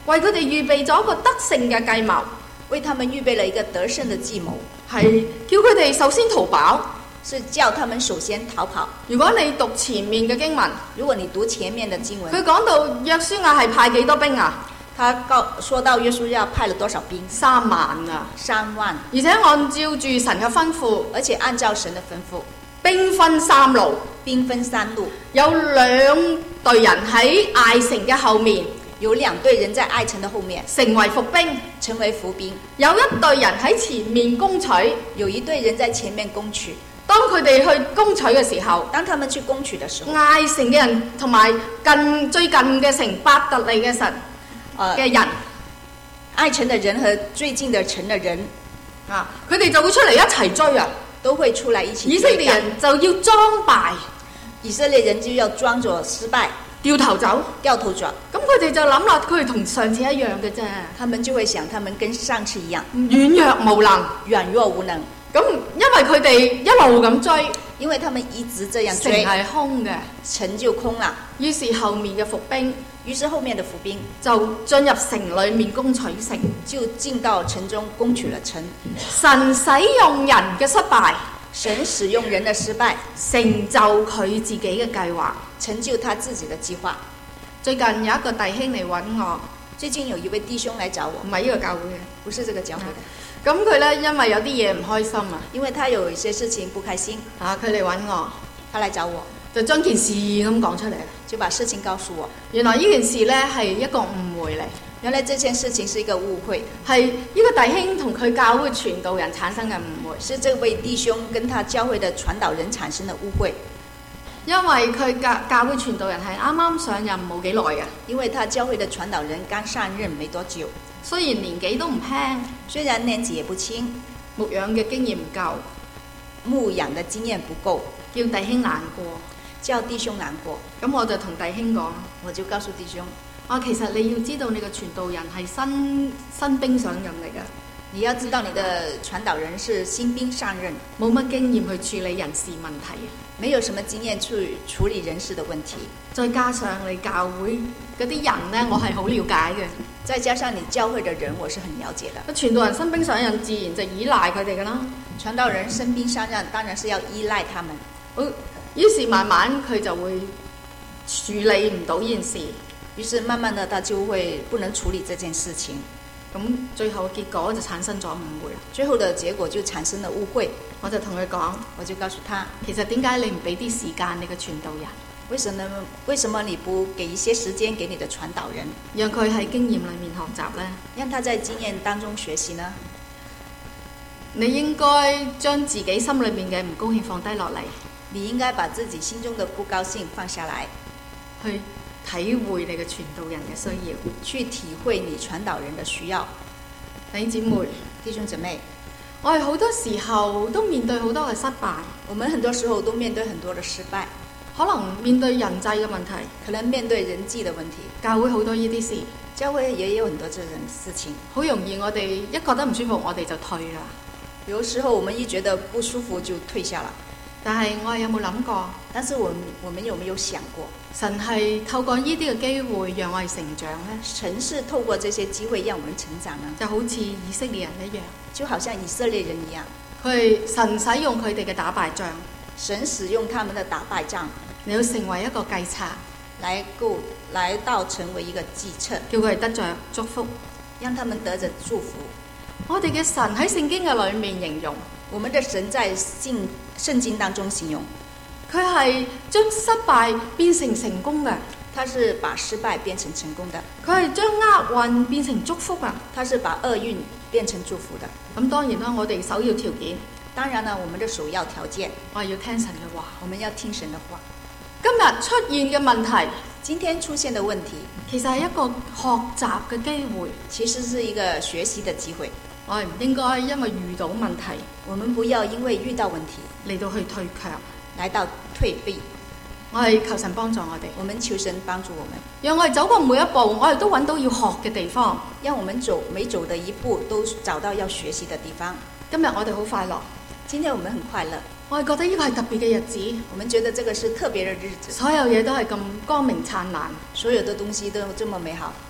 C: 為佢哋預備咗一個得勝嘅計謀，
D: 為他們預備了一個得勝的計謀，
C: 係叫佢哋首先逃跑。
D: 是叫他們首先逃跑。
C: 如果你讀前面嘅經文，
D: 如果你讀前面的經文，
C: 佢講到約書亞係派幾多兵啊？
D: 他告說到約書亞派了多少兵？
C: 三萬啊！
D: 三萬，
C: 而且按照住神嘅吩咐，
D: 而且按照神的吩咐，
C: 兵分三路，
D: 兵分三路，
C: 有兩隊人喺艾城嘅後面，
D: 有兩隊人在艾城的後面
C: 成為伏兵，
D: 成為伏兵，
C: 有一隊人喺前面攻取，
D: 有一隊人在前面攻取。
C: 當佢哋去攻取嘅時候，
D: 當他們去攻取的時候，
C: 艾城嘅人同埋近最近嘅城伯特利嘅神
D: 呃
C: 嘅人，
D: 艾城的人和最近的城的人
C: 啊，佢哋就會出嚟一齊追啊！
D: 都會出來一起追趕。
C: 以色列人就要裝敗，
D: 以色列人就要裝作失敗，
C: 掉頭走，
D: 掉頭走。
C: 咁佢哋就諗啦，佢哋同上次一樣嘅啫，
D: 他們就會想，他們跟上次一樣，
C: 軟弱無能，
D: 軟弱無能。
C: 咁因為佢哋一路咁追，
D: 因為他們一直這樣
C: 城
D: 追，
C: 係空嘅，
D: 城就空了。
C: 於是後面嘅伏兵
D: 於是後面的伏兵
C: 就進入城裏面攻取城，
D: 就進到城中攻取了城。
C: 神使用人嘅失敗，
D: 神使用人的失敗，
C: 成就佢自己嘅計劃，
D: 成就他自己的計劃。
C: 最近有一個弟兄嚟揾我，
D: 最近有一位弟兄來找我，
C: 唔係呢個教會嘅，
D: 不是這個教會的。
C: 咁佢呢，因為有啲嘢唔開心啊，
D: 因為他有一些事情不開心，
C: 啊佢嚟揾我，
D: 他來找我，
C: 就將件事咁講出嚟。
D: 就把事情告訴我。
C: 原來呢件事呢係一個誤會嚟，
D: 原來這件事情是一個誤會，
C: 係呢個弟兄同佢教會傳道人產生嘅誤會，
D: 是這位弟兄跟他教會的傳導人產生的誤會。
C: 因為佢教教會傳道人係啱啱上任冇幾耐嘅，
D: 因為他教會的傳導人剛上任沒多久，
C: 雖然年紀都唔輕，
D: 雖然年紀也不輕，
C: 牧養嘅經驗唔夠，
D: 牧養的經驗不夠，
C: 叫弟兄難過。
D: 叫弟兄難過。
C: 咁我就同弟兄講，
D: 我就告訴弟兄，
C: 啊其實你要知道你嘅傳道人係新新兵上任嚟嘅，
D: 你要知道你的傳導人是新兵上任，
C: 冇乜經驗去處理人事問題，
D: 沒有什麼經驗去處理人事的問題。
C: 再加上你教會嗰啲人呢，我係好了解嘅。
D: 再加上你教會的人，我是很了解的。
C: 傳道人新兵上任，自然就依賴佢哋噶啦。
D: 傳道人新兵上任，當然是要依賴他們。
C: 好，於是慢慢佢就會處理唔到呢件事，
D: 於是慢慢的，他就會不能處理這件事情。
C: 咁最後結果就產生咗誤會。
D: 最後的結果就產生了誤會。
C: 我就同佢講，
D: 我就告訴他，
C: 其實點解你唔俾啲時間你嘅傳道人？
D: 為什麼為什麼你不給一些時間給你的傳導人，
C: 讓佢喺經驗裏面學習呢？
D: 讓他在經驗當中學習呢？
C: 你應該將自己心裏面嘅唔高興放低落嚟，
D: 你應該把自己心中的不高興放下來，
C: 去體會你嘅傳道人嘅需要，
D: 去體會你傳導人的需要。
C: 弟兄姊妹，
D: 弟兄姊妹，
C: 我哋好多時候都面對好多嘅失敗，
D: 我們很多時候都面對很多的失敗，
C: 可能面對人際嘅問題，
D: 可能面對人際的問題，
C: 教會好多呢啲事，
D: 教會也有很多這種事情，
C: 好容易我哋一覺得唔舒服，我哋就退啦。
D: 有時候我們一覺得不舒服就退下了。
C: 但係我哋有冇諗過？
D: 但是我們我們有沒有想過，
C: 神係透過呢啲嘅機會讓我哋成長呢？
D: 神是透過這些機會讓我們成長呢？
C: 就好似以色列人一樣，
D: 就好像以色列人一樣，
C: 佢神使用佢哋嘅打敗仗，
D: 神使用他們的打敗仗，
C: 你要成為一個計策，
D: 來夠來到成為一個計策，
C: 叫佢哋得着祝福，
D: 讓他們得着祝福。
C: 我哋嘅神喺聖經嘅裏面形容，
D: 我們的神在聖聖經當中形容，
C: 佢係將失敗變成成功嘅，
D: 他是把失敗變成成功的，
C: 佢係將厄運變成祝福啊！
D: 他是把厄運變成祝福的。
C: 咁當然啦，我哋首要條件，
D: 當然啦，我們的首要條件，
C: 我係要聽神嘅話，
D: 我們要聽神的話。
C: 今日出現嘅問題，
D: 今天出現的問題，
C: 其實係一個學習嘅機會，
D: 其實是一個學習的機會。
C: 我哋唔應該因為遇到問題，
D: 我們不要因為遇到問題
C: 嚟到去退卻，
D: 來到退避。
C: 我係求神幫助我哋，
D: 我們求神幫助我們，
C: 讓我哋走過每一步，我哋都揾到要學嘅地方，
D: 讓我們走每走的一步都找到要學習的地方。
C: 今日我哋好快樂，
D: 今天我們很快樂，
C: 我哋覺得呢個係特別嘅日子，
D: 我們覺得這個是特別的日子，
C: 所有嘢都係咁光明燦爛，
D: 所有的東西都這麼美好。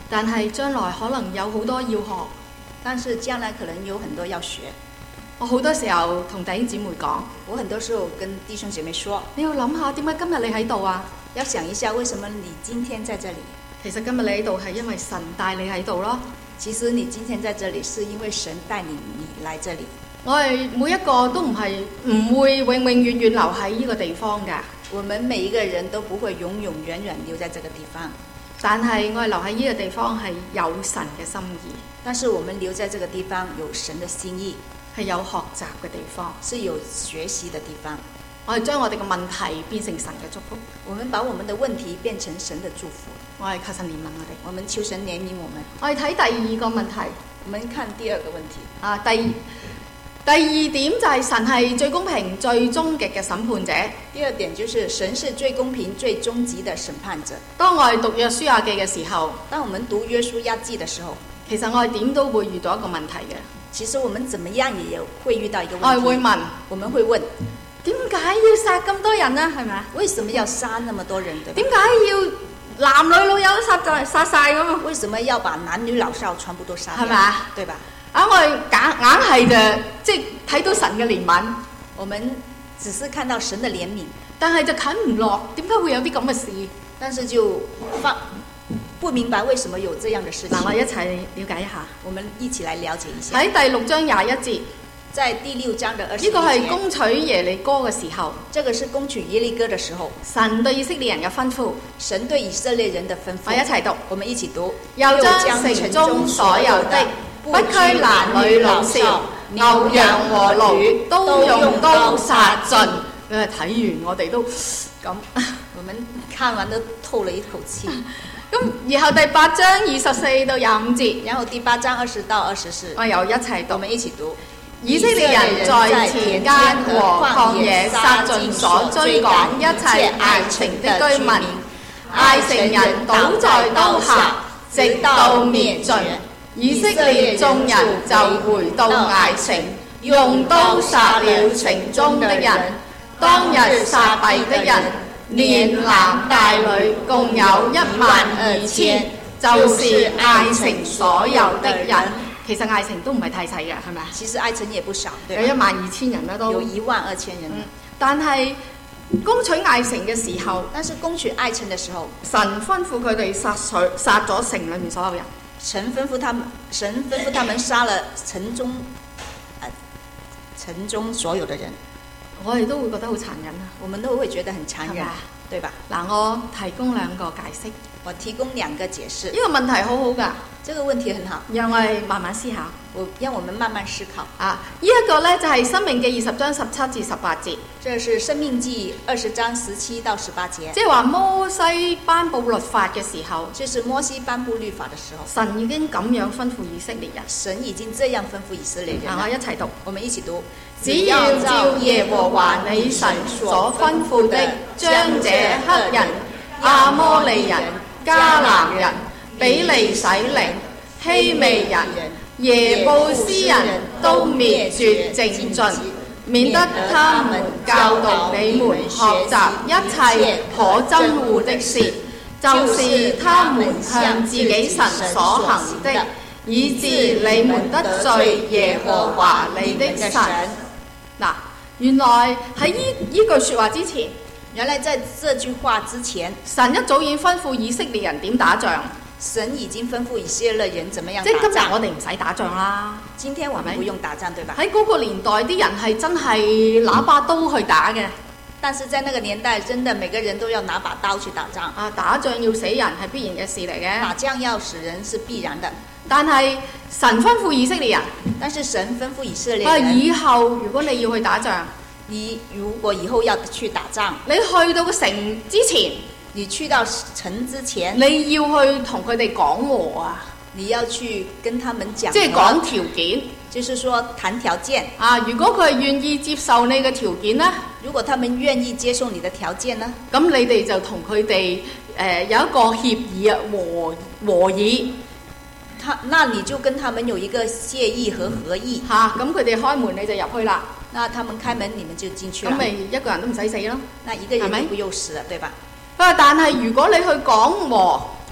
C: 但係將來可能有好多要學。
D: 但是將來可能有很多要學。
C: 我好多時候同弟兄姊妹講，
D: 我很多時候跟弟兄姐妹說，
C: 你要諗下點解今日你喺度啊？
D: 要想一下為什麼你今天在這裡。
C: 其實今日你喺度係因為神帶你喺度咯。
D: 其實你今天在這裡是因為神帶你你來這裡。
C: 我哋每一個都唔係唔會永永遠遠留喺呢個地方㗎。
D: 我們每一個人都不會永永遠遠留在這個地方。
C: 但係我哋留喺呢個地方係有神嘅心意。
D: 但是我們留在這個地方有神的心意，
C: 係有學習嘅地方，
D: 是有學習的地方。
C: 我哋將我哋嘅問題變成神嘅祝福。
D: 我們把我們的問題變成神的祝福。
C: 我係求神憐憫我哋。
D: 我們求神憐憫我們。
C: 我哋睇第二個問題。
D: 我們看第二個問題。
C: 啊，第第二點就係神係最公平、最終極嘅審判者。
D: 第二點就是神是最公平、最終極的審判者。
C: 當我哋讀約書亞記嘅時候，
D: 當我們讀約書亞記的時候，
C: 其實我哋點都會遇到一個問題嘅。
D: 其實我們怎麼樣也會遇到一個問題。
C: 我哋會問，
D: 我們會問，
C: 點解要殺咁多人呢？係咪啊？
D: 為什麼要殺那麼多人？對吧？
C: 點解要男女老幼都殺晒殺晒咁啊？
D: 為什麼要把男女老少全部都殺掉？
C: 係咪啊？
D: 對吧？
C: 啊！我哋硬硬係就即係睇到神嘅憐憫，
D: 我們只是看到神的憐憫，
C: 但係就近唔落，點解會有啲咁嘅事？
D: 但是就發不明白為什麼有這樣的事情。
C: 嗱，我哋一齊了解一下。
D: 我們一起來了解一下。
C: 喺第六章廿一節，
D: 在第六章的二十一節，
C: 呢個係攻取耶利哥嘅時候。
D: 這個是攻取耶利哥的時候，
C: 神對以色列人嘅吩咐。
D: 神對以色列人的吩咐。
C: 我一齊讀，
D: 我們一起讀。
C: 又將城中所有的，不拘男女老少、牛羊和驢，都用刀殺盡。誒，睇完我哋都咁，
D: 我們看完都透了一口氣。
C: 咁然後第八章二十四到廿五節，
D: 然後第八章二十到二十四，
C: 我又一齊讀，
D: 我們一起讀。
C: 以色列人在田間和曠野殺盡所追趕一切艾城的居民，艾城人倒在刀下，直到滅盡。以色列眾人就回到艾城，用刀殺了城中的人。當日殺斃的人，連男帶女共有一萬二千，就是艾城所有的人。其實艾城都唔係太細嘅，係咪啊？
D: 其實艾城也不少，對吧？
C: 有一萬二千人啦，都
D: 有一萬二千人。
C: 嗯、但係攻取艾城嘅時候，
D: 但是攻取艾城嘅時候，
C: 神吩咐佢哋殺水殺咗城裏面所有人。
D: 神吩咐他們，神吩咐他們殺了城中，呃，城中所有的人。
C: 我哋都會覺得好殘忍啊！
D: 我們都會覺得很殘忍，對吧？
C: 嗱，我提供兩個解釋。
D: 我提供兩個解釋。
C: 呢個問題好好㗎，
D: 這個問題很好，
C: 讓我哋慢慢思考。
D: 我讓我們慢慢思考。
C: 啊，呢、這、一個呢，就係、是《申命記》二十章十七至十八節。
D: 這是《申命記》二十章十七到十八節。
C: 即係話摩西頒布律法嘅時候，
D: 就是摩西頒布律法的時候，
C: 神已經咁樣吩咐以色列人。
D: 神已經這樣吩咐以色列人。
C: 嗱，我一齊讀，
D: 我們一起讀。
C: 只要照耶和華你神所吩咐的，將這黑人、亞摩利人、迦南人、比利洗靈、希未人、耶布斯人都滅絕淨盡，免得他們教導你們學習一切可憎惡的事，就是他們向自己神所行的，以致你們得罪耶和華你的神。嗱，原來喺呢呢句説話之前，
D: 原來在這句話之前，
C: 神一早已經吩咐以色列人點打仗。
D: 神已經吩咐以色列人怎麼樣打仗。
C: 即係今日我哋唔使打仗啦。
D: 今天我們不用打仗，對吧？
C: 喺嗰個年代啲人係真係拿把刀去打嘅。
D: 但是在那個年代，真的每個人都要拿把刀去打仗。
C: 啊，打仗要死人係必然嘅事嚟嘅。
D: 打仗要死人是必然的。
C: 但係神吩咐以色列人，
D: 但是神吩咐以色列人，
C: 啊，以後如果你要去打仗，
D: 你如果以後要去打仗，
C: 你去到個城之前，
D: 你去到城之前，
C: 你要去同佢哋講和啊，
D: 你要去跟他們講，
C: 即係講條件，
D: 就是說談條件
C: 啊。如果佢係願意接受你嘅條件呢，
D: 如果他們願意接受你的條件呢，
C: 咁你哋就同佢哋誒有一個協議啊，和和議。
D: 他，那你就跟他們有一個協議和合議
C: 嚇，咁佢哋開門你就入去啦。
D: 那他們開門，你們就進去了。
C: 咁咪一個人都唔使死咯。
D: 那一個人都不用死了，對吧？
C: 啊，但係如果你去講和，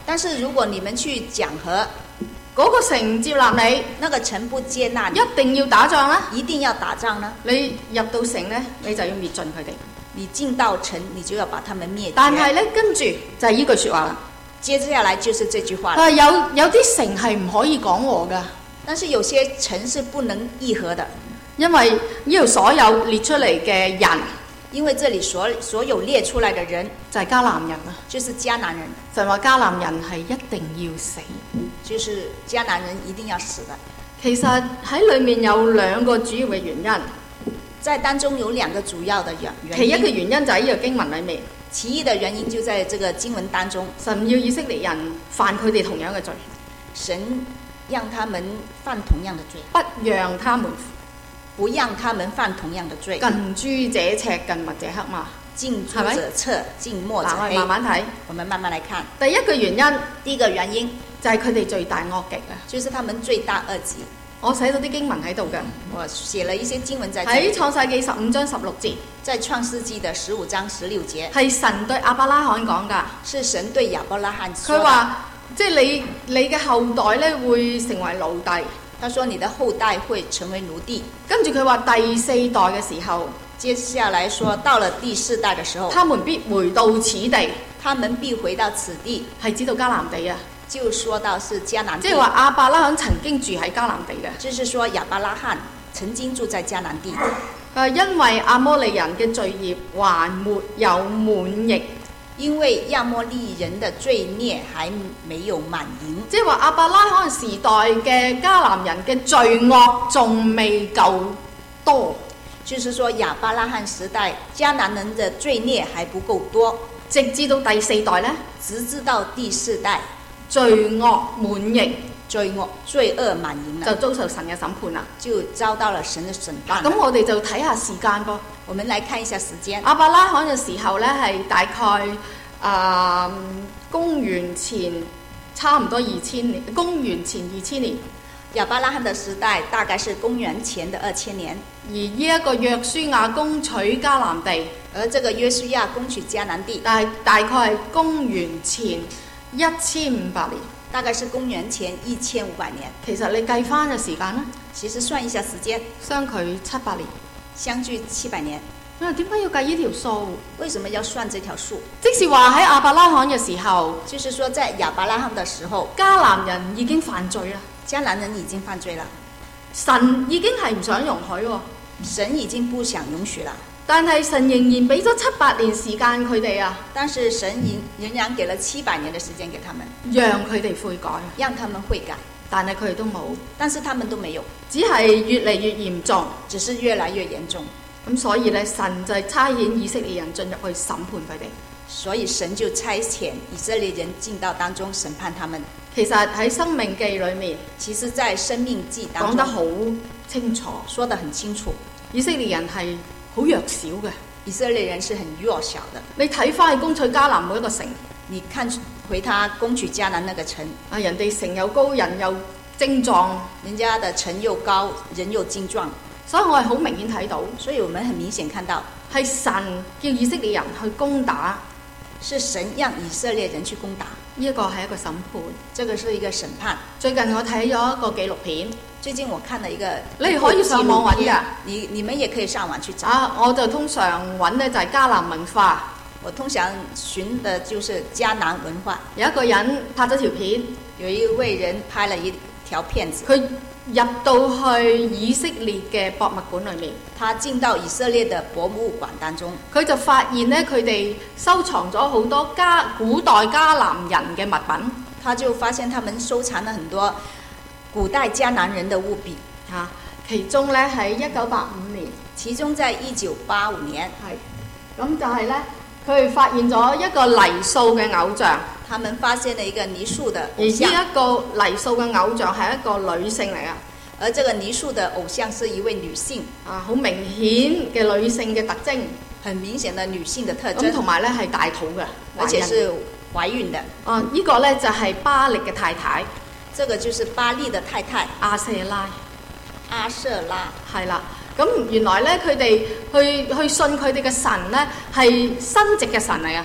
D: 但是如果你們去講和，
C: 嗰個城接納你，
D: 那個城不接納你，
C: 一定要打仗啦。
D: 一定要打仗呢？
C: 你入到城呢，你就要滅盡佢哋。
D: 你進到城，你就要把他們滅絕。
C: 但係呢，跟住就係呢句説話啦。
D: 接下來就是這句話
C: 啦。有有啲城係唔可以講和㗎，
D: 但是有些城是不能議和的，
C: 因為呢度所有列出嚟嘅人，
D: 因為這裡所所有列出來嘅人
C: 就係迦南人啊，
D: 就是迦南人。
C: 神話迦南人係一定要死，
D: 就是迦南人一定要死的。
C: 其實喺裡面有兩個主要嘅原因，
D: 在當中有兩個主要的原因。
C: 其一嘅原因就喺呢個經文裡面，
D: 其一的原因就在這個經文當中。
C: 神要以色列人犯佢哋同樣嘅罪，
D: 神讓他們犯同樣的罪，
C: 不讓他們
D: 不讓他們犯同樣的罪。
C: 近朱者赤，近墨者黑嘛。
D: 近朱者赤，近墨者黑。
C: 我哋慢慢睇，
D: 我們慢慢來看。
C: 第一個原因，
D: 第一個原因
C: 就係佢哋罪大惡極啊，
D: 就是他們罪大惡極。
C: 我寫咗啲經文喺度嘅，
D: 我寫了一些經文在這裡。
C: 喺創世記十五章十六節，
D: 在創世記的十五章十六節，
C: 係神對亞伯拉罕講㗎，
D: 是神對亞伯拉罕說。
C: 佢話即係你你嘅後代咧會成為奴隸。
D: 他說你的後代會成為奴隸。
C: 跟住佢話第四代嘅時候，
D: 接下來說到了第四代嘅時候，
C: 他們必回到此地，
D: 他們必回到此地，
C: 係指到迦南地啊。
D: 就說到是迦南地，
C: 即係話亞伯拉罕曾經住喺迦南地嘅，
D: 就是說亞伯拉罕曾經住在迦南地。
C: 誒，因為亞摩利人嘅罪孽還沒有滿溢，
D: 因為亞摩利人的罪孽還沒有滿盈，
C: 即係話亞伯拉罕時代嘅迦南人嘅罪惡仲未夠多，
D: 就是說亞伯拉罕時代迦南人的罪孽還不夠多，
C: 直至到第四代呢，
D: 直至到第四代
C: 罪惡滿盈，
D: 罪惡罪惡滿盈
C: 就遭受神嘅審判啦，
D: 就遭到了神嘅審判。
C: 咁我哋就睇下時間噃。
D: 我們來看一下時間。
C: 亞伯拉罕嘅時候呢，係大概啊、呃、公元前差唔多二千年，公元前二千年。
D: 亞伯拉罕的時代大概是公元前的二千年。
C: 而呢一個約書亞攻取迦南地，
D: 而這個約書亞攻取迦南地，
C: 但係大概係公元前一千五百年，
D: 大概是公元前一千五百年。
C: 其實你計翻嘅時間呢，
D: 其實算一下時間，
C: 相距七百年，
D: 相距七百年。
C: 因為點解要計呢條數？
D: 為什麼要算這條數？
C: 即是話喺亞伯拉罕嘅時候，
D: 就是說在亞伯拉罕的時候，
C: 迦南人已經犯罪啦，
D: 迦南人已經犯罪了，
C: 神已經係唔想容許喎，
D: 神已經不想容許了。
C: 但係神仍然俾咗七百年時間佢哋啊，
D: 但是神仍然給了七百年的時間給他們，
C: 讓佢哋悔改，
D: 讓他們悔改，
C: 但係佢哋都冇，
D: 但是他們都沒有，
C: 只係越嚟越嚴重，
D: 只是越來越嚴重。
C: 咁所以咧，神就差遣以色列人進入去審判佢哋。
D: 所以神就差遣以色列人進到當中審判他們。
C: 其實喺申命記裏面，
D: 其實在申命記當中
C: 講得好清楚，
D: 說得很清楚，
C: 以色列人係好弱小嘅。
D: 以色列人是很弱小的。
C: 你睇翻去攻取迦南每一個城，
D: 你看回他攻取迦南那個城，
C: 啊，人哋城又高，人又精壯，
D: 人家的城又高，人又精壯。
C: 所以我係好明顯睇到，
D: 所以我們很明顯看到
C: 係神叫以色列人去攻打，
D: 是神讓以色列人去攻打。
C: 呢一個係一個審判，
D: 這個是一個審判。
C: 最近我睇咗一個紀錄片，
D: 最近我看了一個，
C: 你哋可以上網揾㗎，
D: 你你們也可以上網去找。
C: 啊，我就通常揾呢就係迦南文化，
D: 我通常尋的就是迦南文化。
C: 有一個人拍咗條片，
D: 有一位人拍了一條片子，
C: 佢入到去以色列嘅博物館裏面，
D: 他進到以色列的博物館當中，
C: 佢就發現呢，佢哋收藏咗好多迦古代迦南人嘅物品，
D: 他就發現他們收藏了很多古代迦南人的物品。
C: 嚇、啊，其中呢喺一九八五年，
D: 其中在一九八五年，
C: 係，咁就係呢，佢哋發現咗一個泥塑嘅偶像。
D: 他們發現了一個泥塑的
C: 而呢一個泥塑嘅偶像係一個女性嚟啊，
D: 而這個泥塑的偶像是一位女性，
C: 啊，好明顯嘅女性嘅特徵，
D: 很明顯的女性的特徵，
C: 咁同埋咧係大肚嘅，
D: 而且是懷孕的。
C: 啊，呢、這個咧就係巴力嘅太太，
D: 這個就是巴力的太太
C: 亞舍拉，
D: 亞舍拉，
C: 係啦。咁原來咧佢哋去去信佢哋嘅神咧係生殖嘅神嚟啊。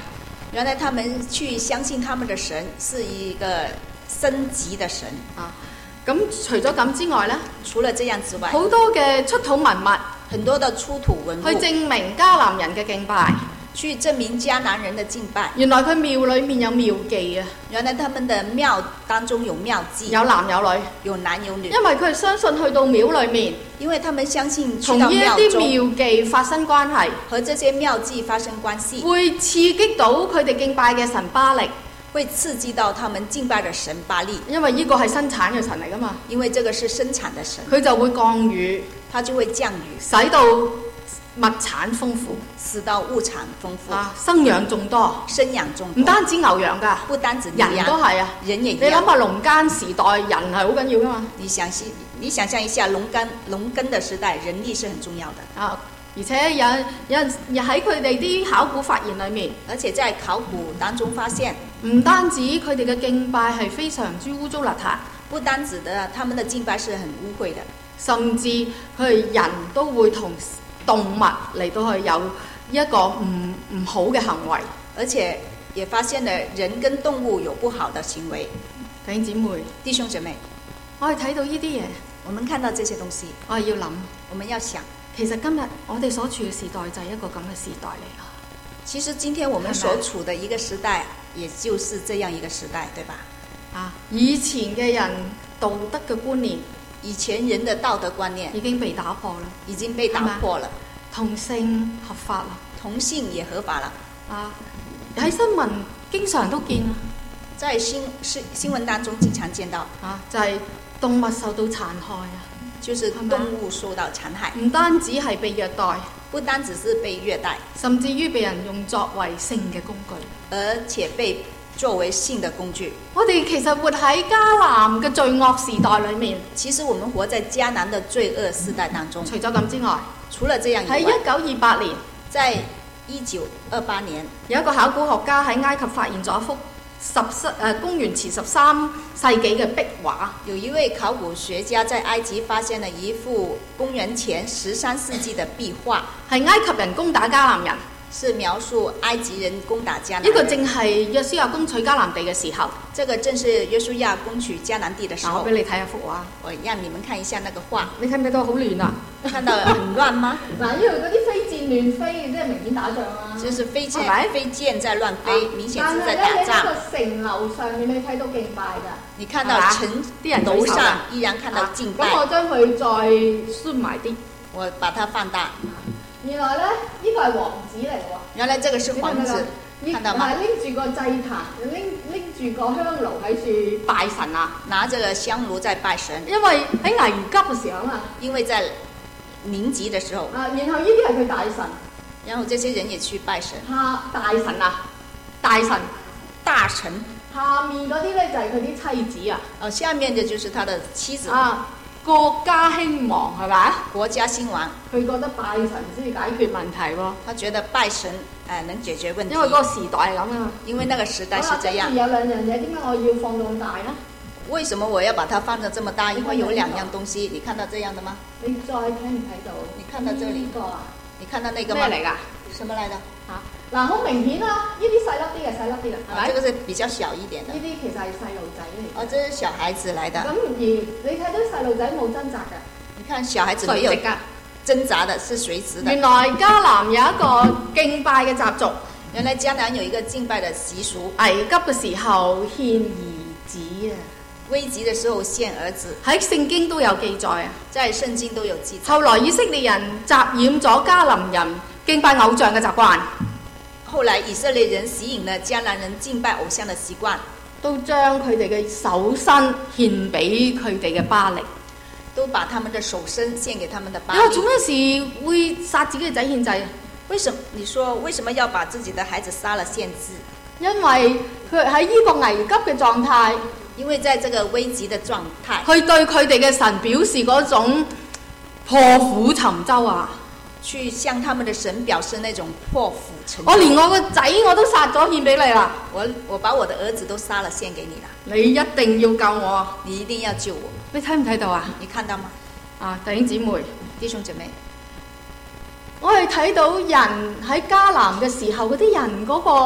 D: 原來他們去相信他們的神是一個升級的神
C: 啊。咁除咗咁之外呢，
D: 除了這樣之外，
C: 好多嘅出土文物，
D: 很多的出土文物
C: 去證明迦南人嘅敬拜，
D: 去證明迦南人的敬拜。
C: 原來佢廟裏面有廟妓啊，
D: 原來他們的廟當中有廟妓，
C: 有男有女，
D: 有男有女。
C: 因為佢哋相信去到廟裏面，
D: 因為他們相信去
C: 同呢一
D: 到廟
C: 啲
D: 中
C: 廟妓發生關係，
D: 和這些廟妓發生關係，
C: 會刺激到佢哋敬拜嘅神巴力。
D: 會刺激到他們敬拜的神巴力，
C: 因為呢個係生產嘅神嚟噶嘛，
D: 因為這個是生產的神，
C: 佢就會降雨，
D: 他就會降雨，
C: 使到物產豐富，
D: 使到物產豐富，
C: 啊，生養眾多，
D: 生養眾多，
C: 唔單止牛羊噶，
D: 不單止牛羊，
C: 人都係啊，
D: 人也一樣。
C: 你諗下農耕時代人係好緊要噶嘛？
D: 你想象你想象一下農耕農耕的時代，人力是很重要的
C: 啊。而且有有陣喺佢哋啲考古發現裏面，
D: 而且在考古當中發現，
C: 唔單止佢哋嘅敬拜係非常之污糟邋遢，
D: 不單止的，他們的敬拜是很污穢的，
C: 甚至佢哋人都會同動物嚟到去有一個唔唔好嘅行為，
D: 而且也發現了人跟動物有不好的行為。
C: 弟兄姊妹，
D: 弟兄姐妹，
C: 我哋睇到呢啲嘢，
D: 我們看到這些東西，
C: 我係要諗，
D: 我們要想。
C: 其實今日我哋所處嘅時代就係一個咁嘅時代嚟啦。
D: 其實今天我們所處的一個時代，也就是這樣一個時代，對吧？
C: 啊，以前嘅人道德嘅觀念，
D: 以前人的道德觀念
C: 已經被打破啦，
D: 已經被打破了。
C: 同性合法啦，
D: 同性也合法了。
C: 啊，喺新聞經常都見啊，
D: 在新新新聞當中經常見到
C: 啊，就係、是、動物受到殘害啊。
D: 就是動物受到殘害，
C: 唔單止係被虐待，
D: 不單只是被虐待，
C: 甚至於被人用作為性嘅工具，
D: 而且被作為性的工具。
C: 我哋其實活喺迦南嘅罪惡時代裏面。
D: 其實我們活在迦南的罪惡時代當中。
C: 除咗咁之外，
D: 除了這樣以外，
C: 喺一九二八年，
D: 在一九二八年，
C: 有一個考古學家喺埃及發現咗一幅十三誒公元前十三世紀嘅壁畫。
D: 有一位考古學家在埃及發現了一幅公元前十三世紀的壁畫，
C: 係埃及人攻打迦南人，
D: 是描述埃及人攻打迦南人。
C: 呢個正係約書亞攻取迦南地嘅時候。
D: 這個正是約書亞攻取迦南地的時候。
C: 我俾你睇下幅畫，
D: 我讓你們看一下那個畫。
C: 你睇唔睇到好亂啊？
D: 看到很亂嗎？
C: 嗱，因為嗰啲飛箭亂飛，即係明顯打仗啦。
D: 就是飛箭，飛箭在亂飛，明顯是在打仗。
C: 但係咧，喺個城樓上面，你睇到敬拜㗎。
D: 你看到城樓上依然看到敬拜。
C: 咁我將佢再 zoom 埋啲，
D: 我把它放大。
C: 原來咧，呢個係王子嚟喎。
D: 原來這個是王子，看到嗎？
C: 拎住個祭壇，拎拎住個香爐喺處拜神啊！
D: 拿着個香爐在拜神。
C: 因為喺危急嘅時候啊，
D: 因為在臨急的時候。
C: 啊，然後呢啲係佢大神。
D: 然後這些人也去拜神。
C: 下大神啊，大神，
D: 大神。
C: 下面嗰啲咧就係佢啲妻子啊。
D: 哦，下面嘅就是他的妻子。
C: 啊，國家興亡係咪？
D: 國家興亡。
C: 佢覺得拜神先至解決問題喎。
D: 他覺得拜神誒、呃、能解決問題。
C: 因為嗰個時代係咁啊。
D: 因為那個時代是這樣。
C: 有兩樣嘢，點解我要放咁大呢？
D: 為什麼我要把它放得這麼大？因為有兩樣東西，你看到這樣的嗎？
C: 你再睇唔睇到？
D: 你看到這裡？
C: 呢個啊？
D: 你看到那個嗎？
C: 咩嚟㗎？
D: 什麼來的？
C: 嚇！嗱，好明顯啦，呢啲細粒啲嘅細粒啲啦，係咪？
D: 這個是比較小一點的。
C: 呢啲其實係細路仔嚟。
D: 哦，這是小孩子來的。
C: 咁而你睇到細路仔冇掙扎嘅。
D: 你看小孩子沒有掙扎的，是垂直的。
C: 原來迦南有一個敬拜嘅習俗。
D: 原來迦南有一個敬拜的習俗。
C: 危急嘅時候獻兒子啊！
D: 危急的時候獻兒子，
C: 喺聖經都有記載啊，
D: 在聖經都有記載。
C: 後來以色列人習染咗迦南人敬拜偶像嘅習慣，
D: 後來以色列人吸引了迦南人敬拜偶像的習慣，
C: 都將佢哋嘅首身獻俾佢哋嘅巴力，
D: 都把他們的首身獻給他們的巴力。
C: 因為做咩事會殺自己嘅仔獻祭？
D: 為什麼？你說為什麼要把自己的孩子殺了獻祭？
C: 因為佢喺呢個危急嘅狀態。
D: 因為在這個危急的狀態，
C: 去對佢哋嘅神表示嗰種破釜沉舟啊！
D: 去向他們的神表示那種破釜沉舟。
C: 我連我個仔我都殺咗獻俾你啦！
D: 我我把我的兒子都殺了獻給你啦！
C: 你一定要救我！
D: 你一定要救我！
C: 你睇唔睇到啊？
D: 你看到嗎？
C: 啊，弟兄姊妹，
D: 弟兄姐妹，我
C: 哋睇到人喺迦南嘅時候，嗰啲人嗰個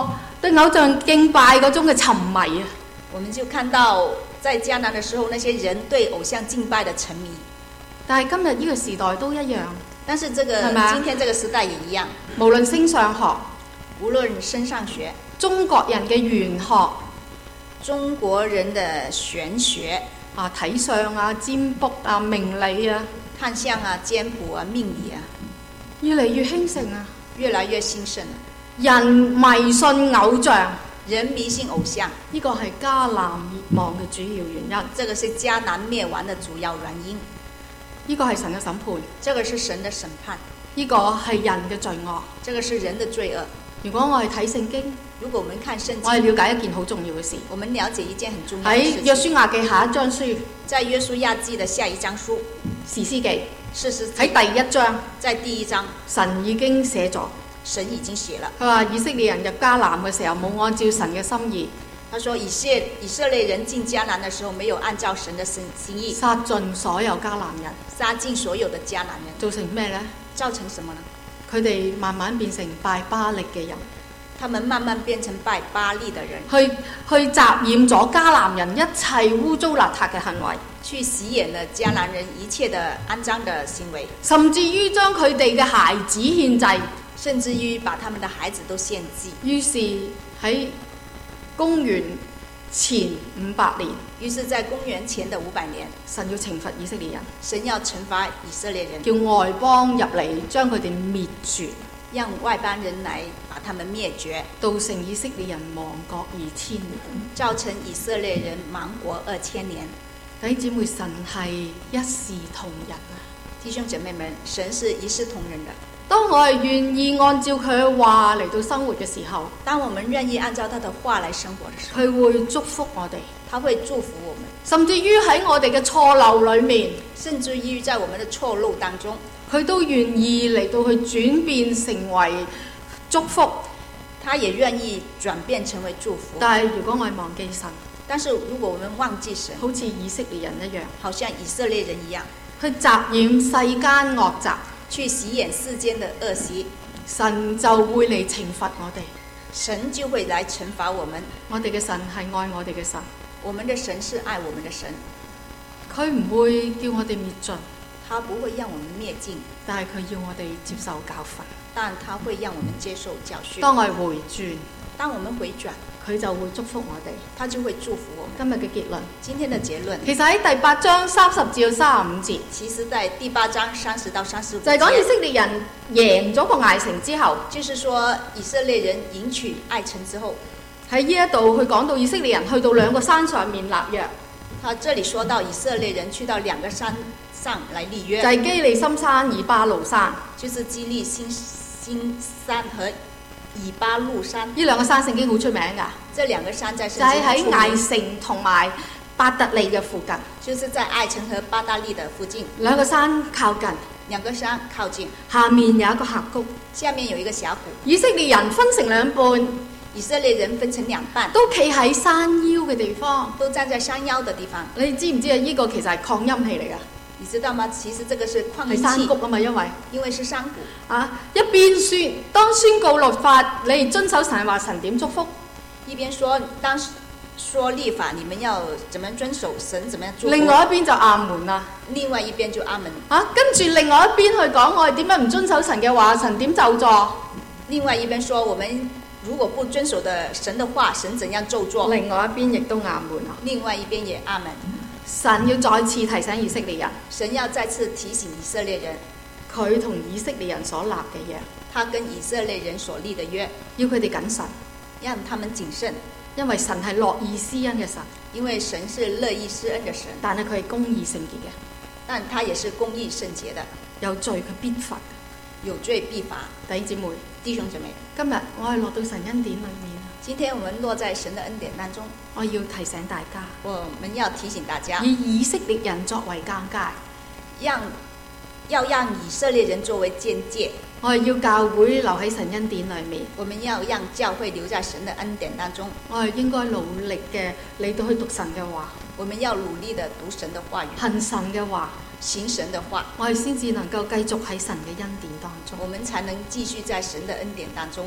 C: 對偶像敬拜嗰種嘅沉迷啊。
D: 我們就看到在迦南的時候，那些人對偶像敬拜的沉迷。
C: 但係今日呢個時代都一樣，
D: 但是這個
C: 係咪？
D: 今天這個時代也一樣，
C: 無論升上學，
D: 無論升上學，
C: 中國人嘅玄學，
D: 中國人的玄學
C: 啊，睇相啊、占卜啊、命理啊，
D: 看相啊、占卜啊、命理啊，
C: 越嚟越興盛啊！
D: 越來越興盛。
C: 人迷信偶像，
D: 人迷信偶像，
C: 呢個係迦南滅亡嘅主要原因。
D: 這個是迦南滅亡的主要原因。
C: 呢個係神嘅審判，
D: 這個是神的審判。
C: 呢個係人嘅罪惡。
D: 這個是人的罪惡。
C: 如果我哋睇聖經，
D: 如果我們看聖經，
C: 我哋了解一件好重要嘅事。
D: 我們了解一件很重要嘅事情。
C: 喺約書亞記下一章書，
D: 在約書亞記的下一章書，
C: 士師記，
D: 士師記
C: 喺第一章，
D: 在第一章，
C: 神已經寫咗，
D: 神已經寫了。
C: 佢話以色列人入迦南嘅時候冇按照神嘅心意。
D: 他說以色以色列人進迦南的時候沒有按照神的心心意，
C: 殺盡所有迦南人，
D: 殺盡所有的迦南人，
C: 造成咩呢？
D: 造成什麼呢？
C: 佢哋慢慢變成拜巴力嘅人，
D: 他們慢慢變成拜巴力的人，
C: 去去雜染咗迦南人一切污糟邋遢嘅行為，
D: 去洗染了迦南人一切的骯髒的行為，
C: 甚至於將佢哋嘅孩子獻祭，
D: 甚至於把他們的孩子都獻祭。
C: 於是喺公元前五百年，
D: 於是在公元前的五百年，
C: 神要懲罰以色列人，
D: 神要懲罰以色列人，
C: 叫外邦入嚟將佢哋滅絕，
D: 讓外邦人來把他們滅絕，
C: 造成以色列人亡國二千年，
D: 造成以色列人亡國二千年。
C: 弟兄姊妹，神係一視同仁啊！
D: 弟兄姐妹們，神是一視同仁的。
C: 當我係願意按照佢嘅話嚟到生活嘅時候，
D: 當我們願意按照他的話來生活的時候，
C: 佢會祝福我哋，
D: 他會祝福我們，
C: 甚至於喺我哋嘅錯漏裏面，
D: 甚至於在我們的錯漏當中，
C: 佢都願意嚟到去轉變成為祝福。
D: 他也願意轉變成為祝福。
C: 但係如果我係忘記神，
D: 但是如果我們忘記神，
C: 好似以色列人一樣，
D: 好像以色列人一樣，
C: 去雜染世間惡習，
D: 去洗眼世間的惡習，
C: 神就會嚟懲罰我哋。
D: 神就會來懲罰我們。
C: 我哋嘅神係愛我哋嘅神，
D: 我們的神是愛我們的神，
C: 佢唔會叫我哋滅盡，
D: 他不會讓我們滅盡，
C: 但係佢要我哋接受教訓。
D: 但他會讓我們接受教訓。
C: 當我哋回轉，
D: 當我們回轉，
C: 佢就會祝福我哋。
D: 他就會祝福我們。
C: 今日嘅結論，
D: 今天的結論，
C: 其實喺第八章三十至到三十五節，
D: 其實在第八章三十到三十五節，
C: 就係講以色列人贏咗個艾城之後，
D: 就是說以色列人贏取艾城之後，
C: 喺呢一度佢講到以色列人去到兩個山上面立約。
D: 他這裡說到以色列人去到兩個山上來立約，
C: 就係基利心山以巴路山，
D: 就是基利心心山和以巴路山。
C: 呢兩個山聖經好出名㗎，
D: 這兩個山在聖經
C: 就係喺艾城同埋伯特利嘅附近，
D: 就是在艾城和巴達利的附近。
C: 兩個山靠近，
D: 兩個山靠近，
C: 下面有一個峽谷，
D: 下面有一個峽谷。
C: 以色列人分成兩半，
D: 以色列人分成兩半，
C: 都企喺山腰嘅地方，
D: 都站在山腰的地方。
C: 你知唔知啊？呢個其實係擴音器嚟㗎，
D: 你知道嗎？其實這個是擴音器，
C: 係山谷啊嘛，因為
D: 因為是山谷
C: 啊，一邊宣當宣告律法，你哋遵守神話，神點祝福？
D: 一邊說當說律法，你們要怎麼遵守神怎麼樣祝福？
C: 另外一邊就阿門啦，
D: 另外一邊就阿門。
C: 啊，跟住另外一邊去講我哋點解唔遵守神嘅話，神點咒詛？
D: 另外一邊說我們如果不遵守的神的話，神怎樣咒詛？
C: 另外一邊亦都阿門啊！
D: 另外一邊也阿門。
C: 神要再次提醒以色列人，
D: 神要再次提醒以色列人，
C: 佢同以色列人所立嘅約，
D: 他跟以色列人所立的約，
C: 要佢哋謹慎，
D: 讓他們謹慎，
C: 因為神係樂意施恩嘅神，
D: 因為神是樂意施恩的神，
C: 但係佢係公義聖潔嘅，
D: 但他也是公義聖潔的，
C: 有罪佢必罰。
D: 有罪必罰。
C: 弟兄姊妹，
D: 弟兄姐妹，
C: 今日我係落到神恩典裏面，
D: 今天我們落在神的恩典當中，
C: 我要提醒大家，
D: 我們要提醒大家，
C: 以以色列人作為鑑戒，
D: 讓要讓以色列人作為鑒戒。
C: 我係要教會留喺神恩典裏面，
D: 我們要讓教會留在神的恩典當中。
C: 我係應該努力嘅嚟到去讀神嘅話，
D: 我們要努力的讀神的話語，
C: 行神嘅話，
D: 行神的話，
C: 我哋先至能夠繼續喺神嘅恩典當中。
D: 我們才能繼續在神的恩典當中。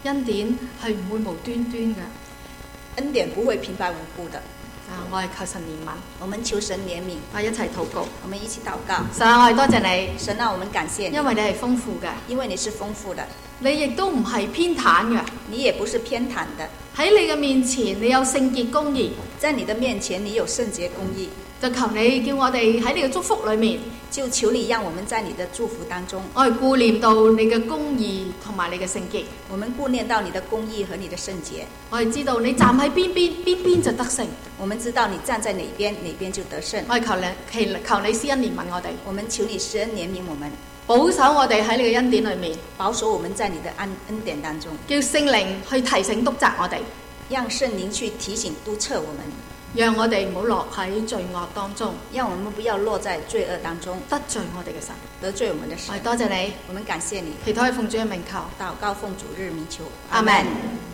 C: 恩典係唔會無端端嘅。
D: 恩典不會平白無故的。
C: 啊，我係求神憐憫，
D: 我們求神憐憫，
C: 我一齊禱告。
D: 我們一起禱告。
C: 神啊，我係多謝你，
D: 神啊，我們感謝你，
C: 因為你係豐富嘅，
D: 因為你是豐富的，
C: 你亦都唔係偏袒嘅。
D: 你也不是偏袒的。
C: 喺你嘅面前，你有聖潔公義，
D: 在你的面前，你有聖潔公義。
C: 就求你叫我哋喺你嘅祝福裏面，
D: 就求你讓我們在你的祝福當中，
C: 我哋顧念到你嘅公義同埋你嘅聖潔。
D: 我們顧念到你的公義和你的聖潔。
C: 我哋知道你站喺邊邊，邊邊就得勝。
D: 我們知道你站在哪邊，哪邊就得勝。
C: 我哋求你，祈求你施恩憐憫我哋。
D: 我們求你施恩憐憫我們，
C: 保守我哋喺你嘅恩典裏面，
D: 保守我們在你的恩恩典當中，
C: 叫聖靈去提醒督責我哋，
D: 讓聖靈去提醒督策我們，
C: 讓我哋唔好落喺罪惡當中，
D: 讓我們不要落在罪惡當中，
C: 得罪我哋嘅神，
D: 得罪我們的神。
C: 我哋多謝你，
D: 我們感謝你，
C: 祈禱係奉主嘅名求，
D: 禱告奉主日名求，
C: 阿們。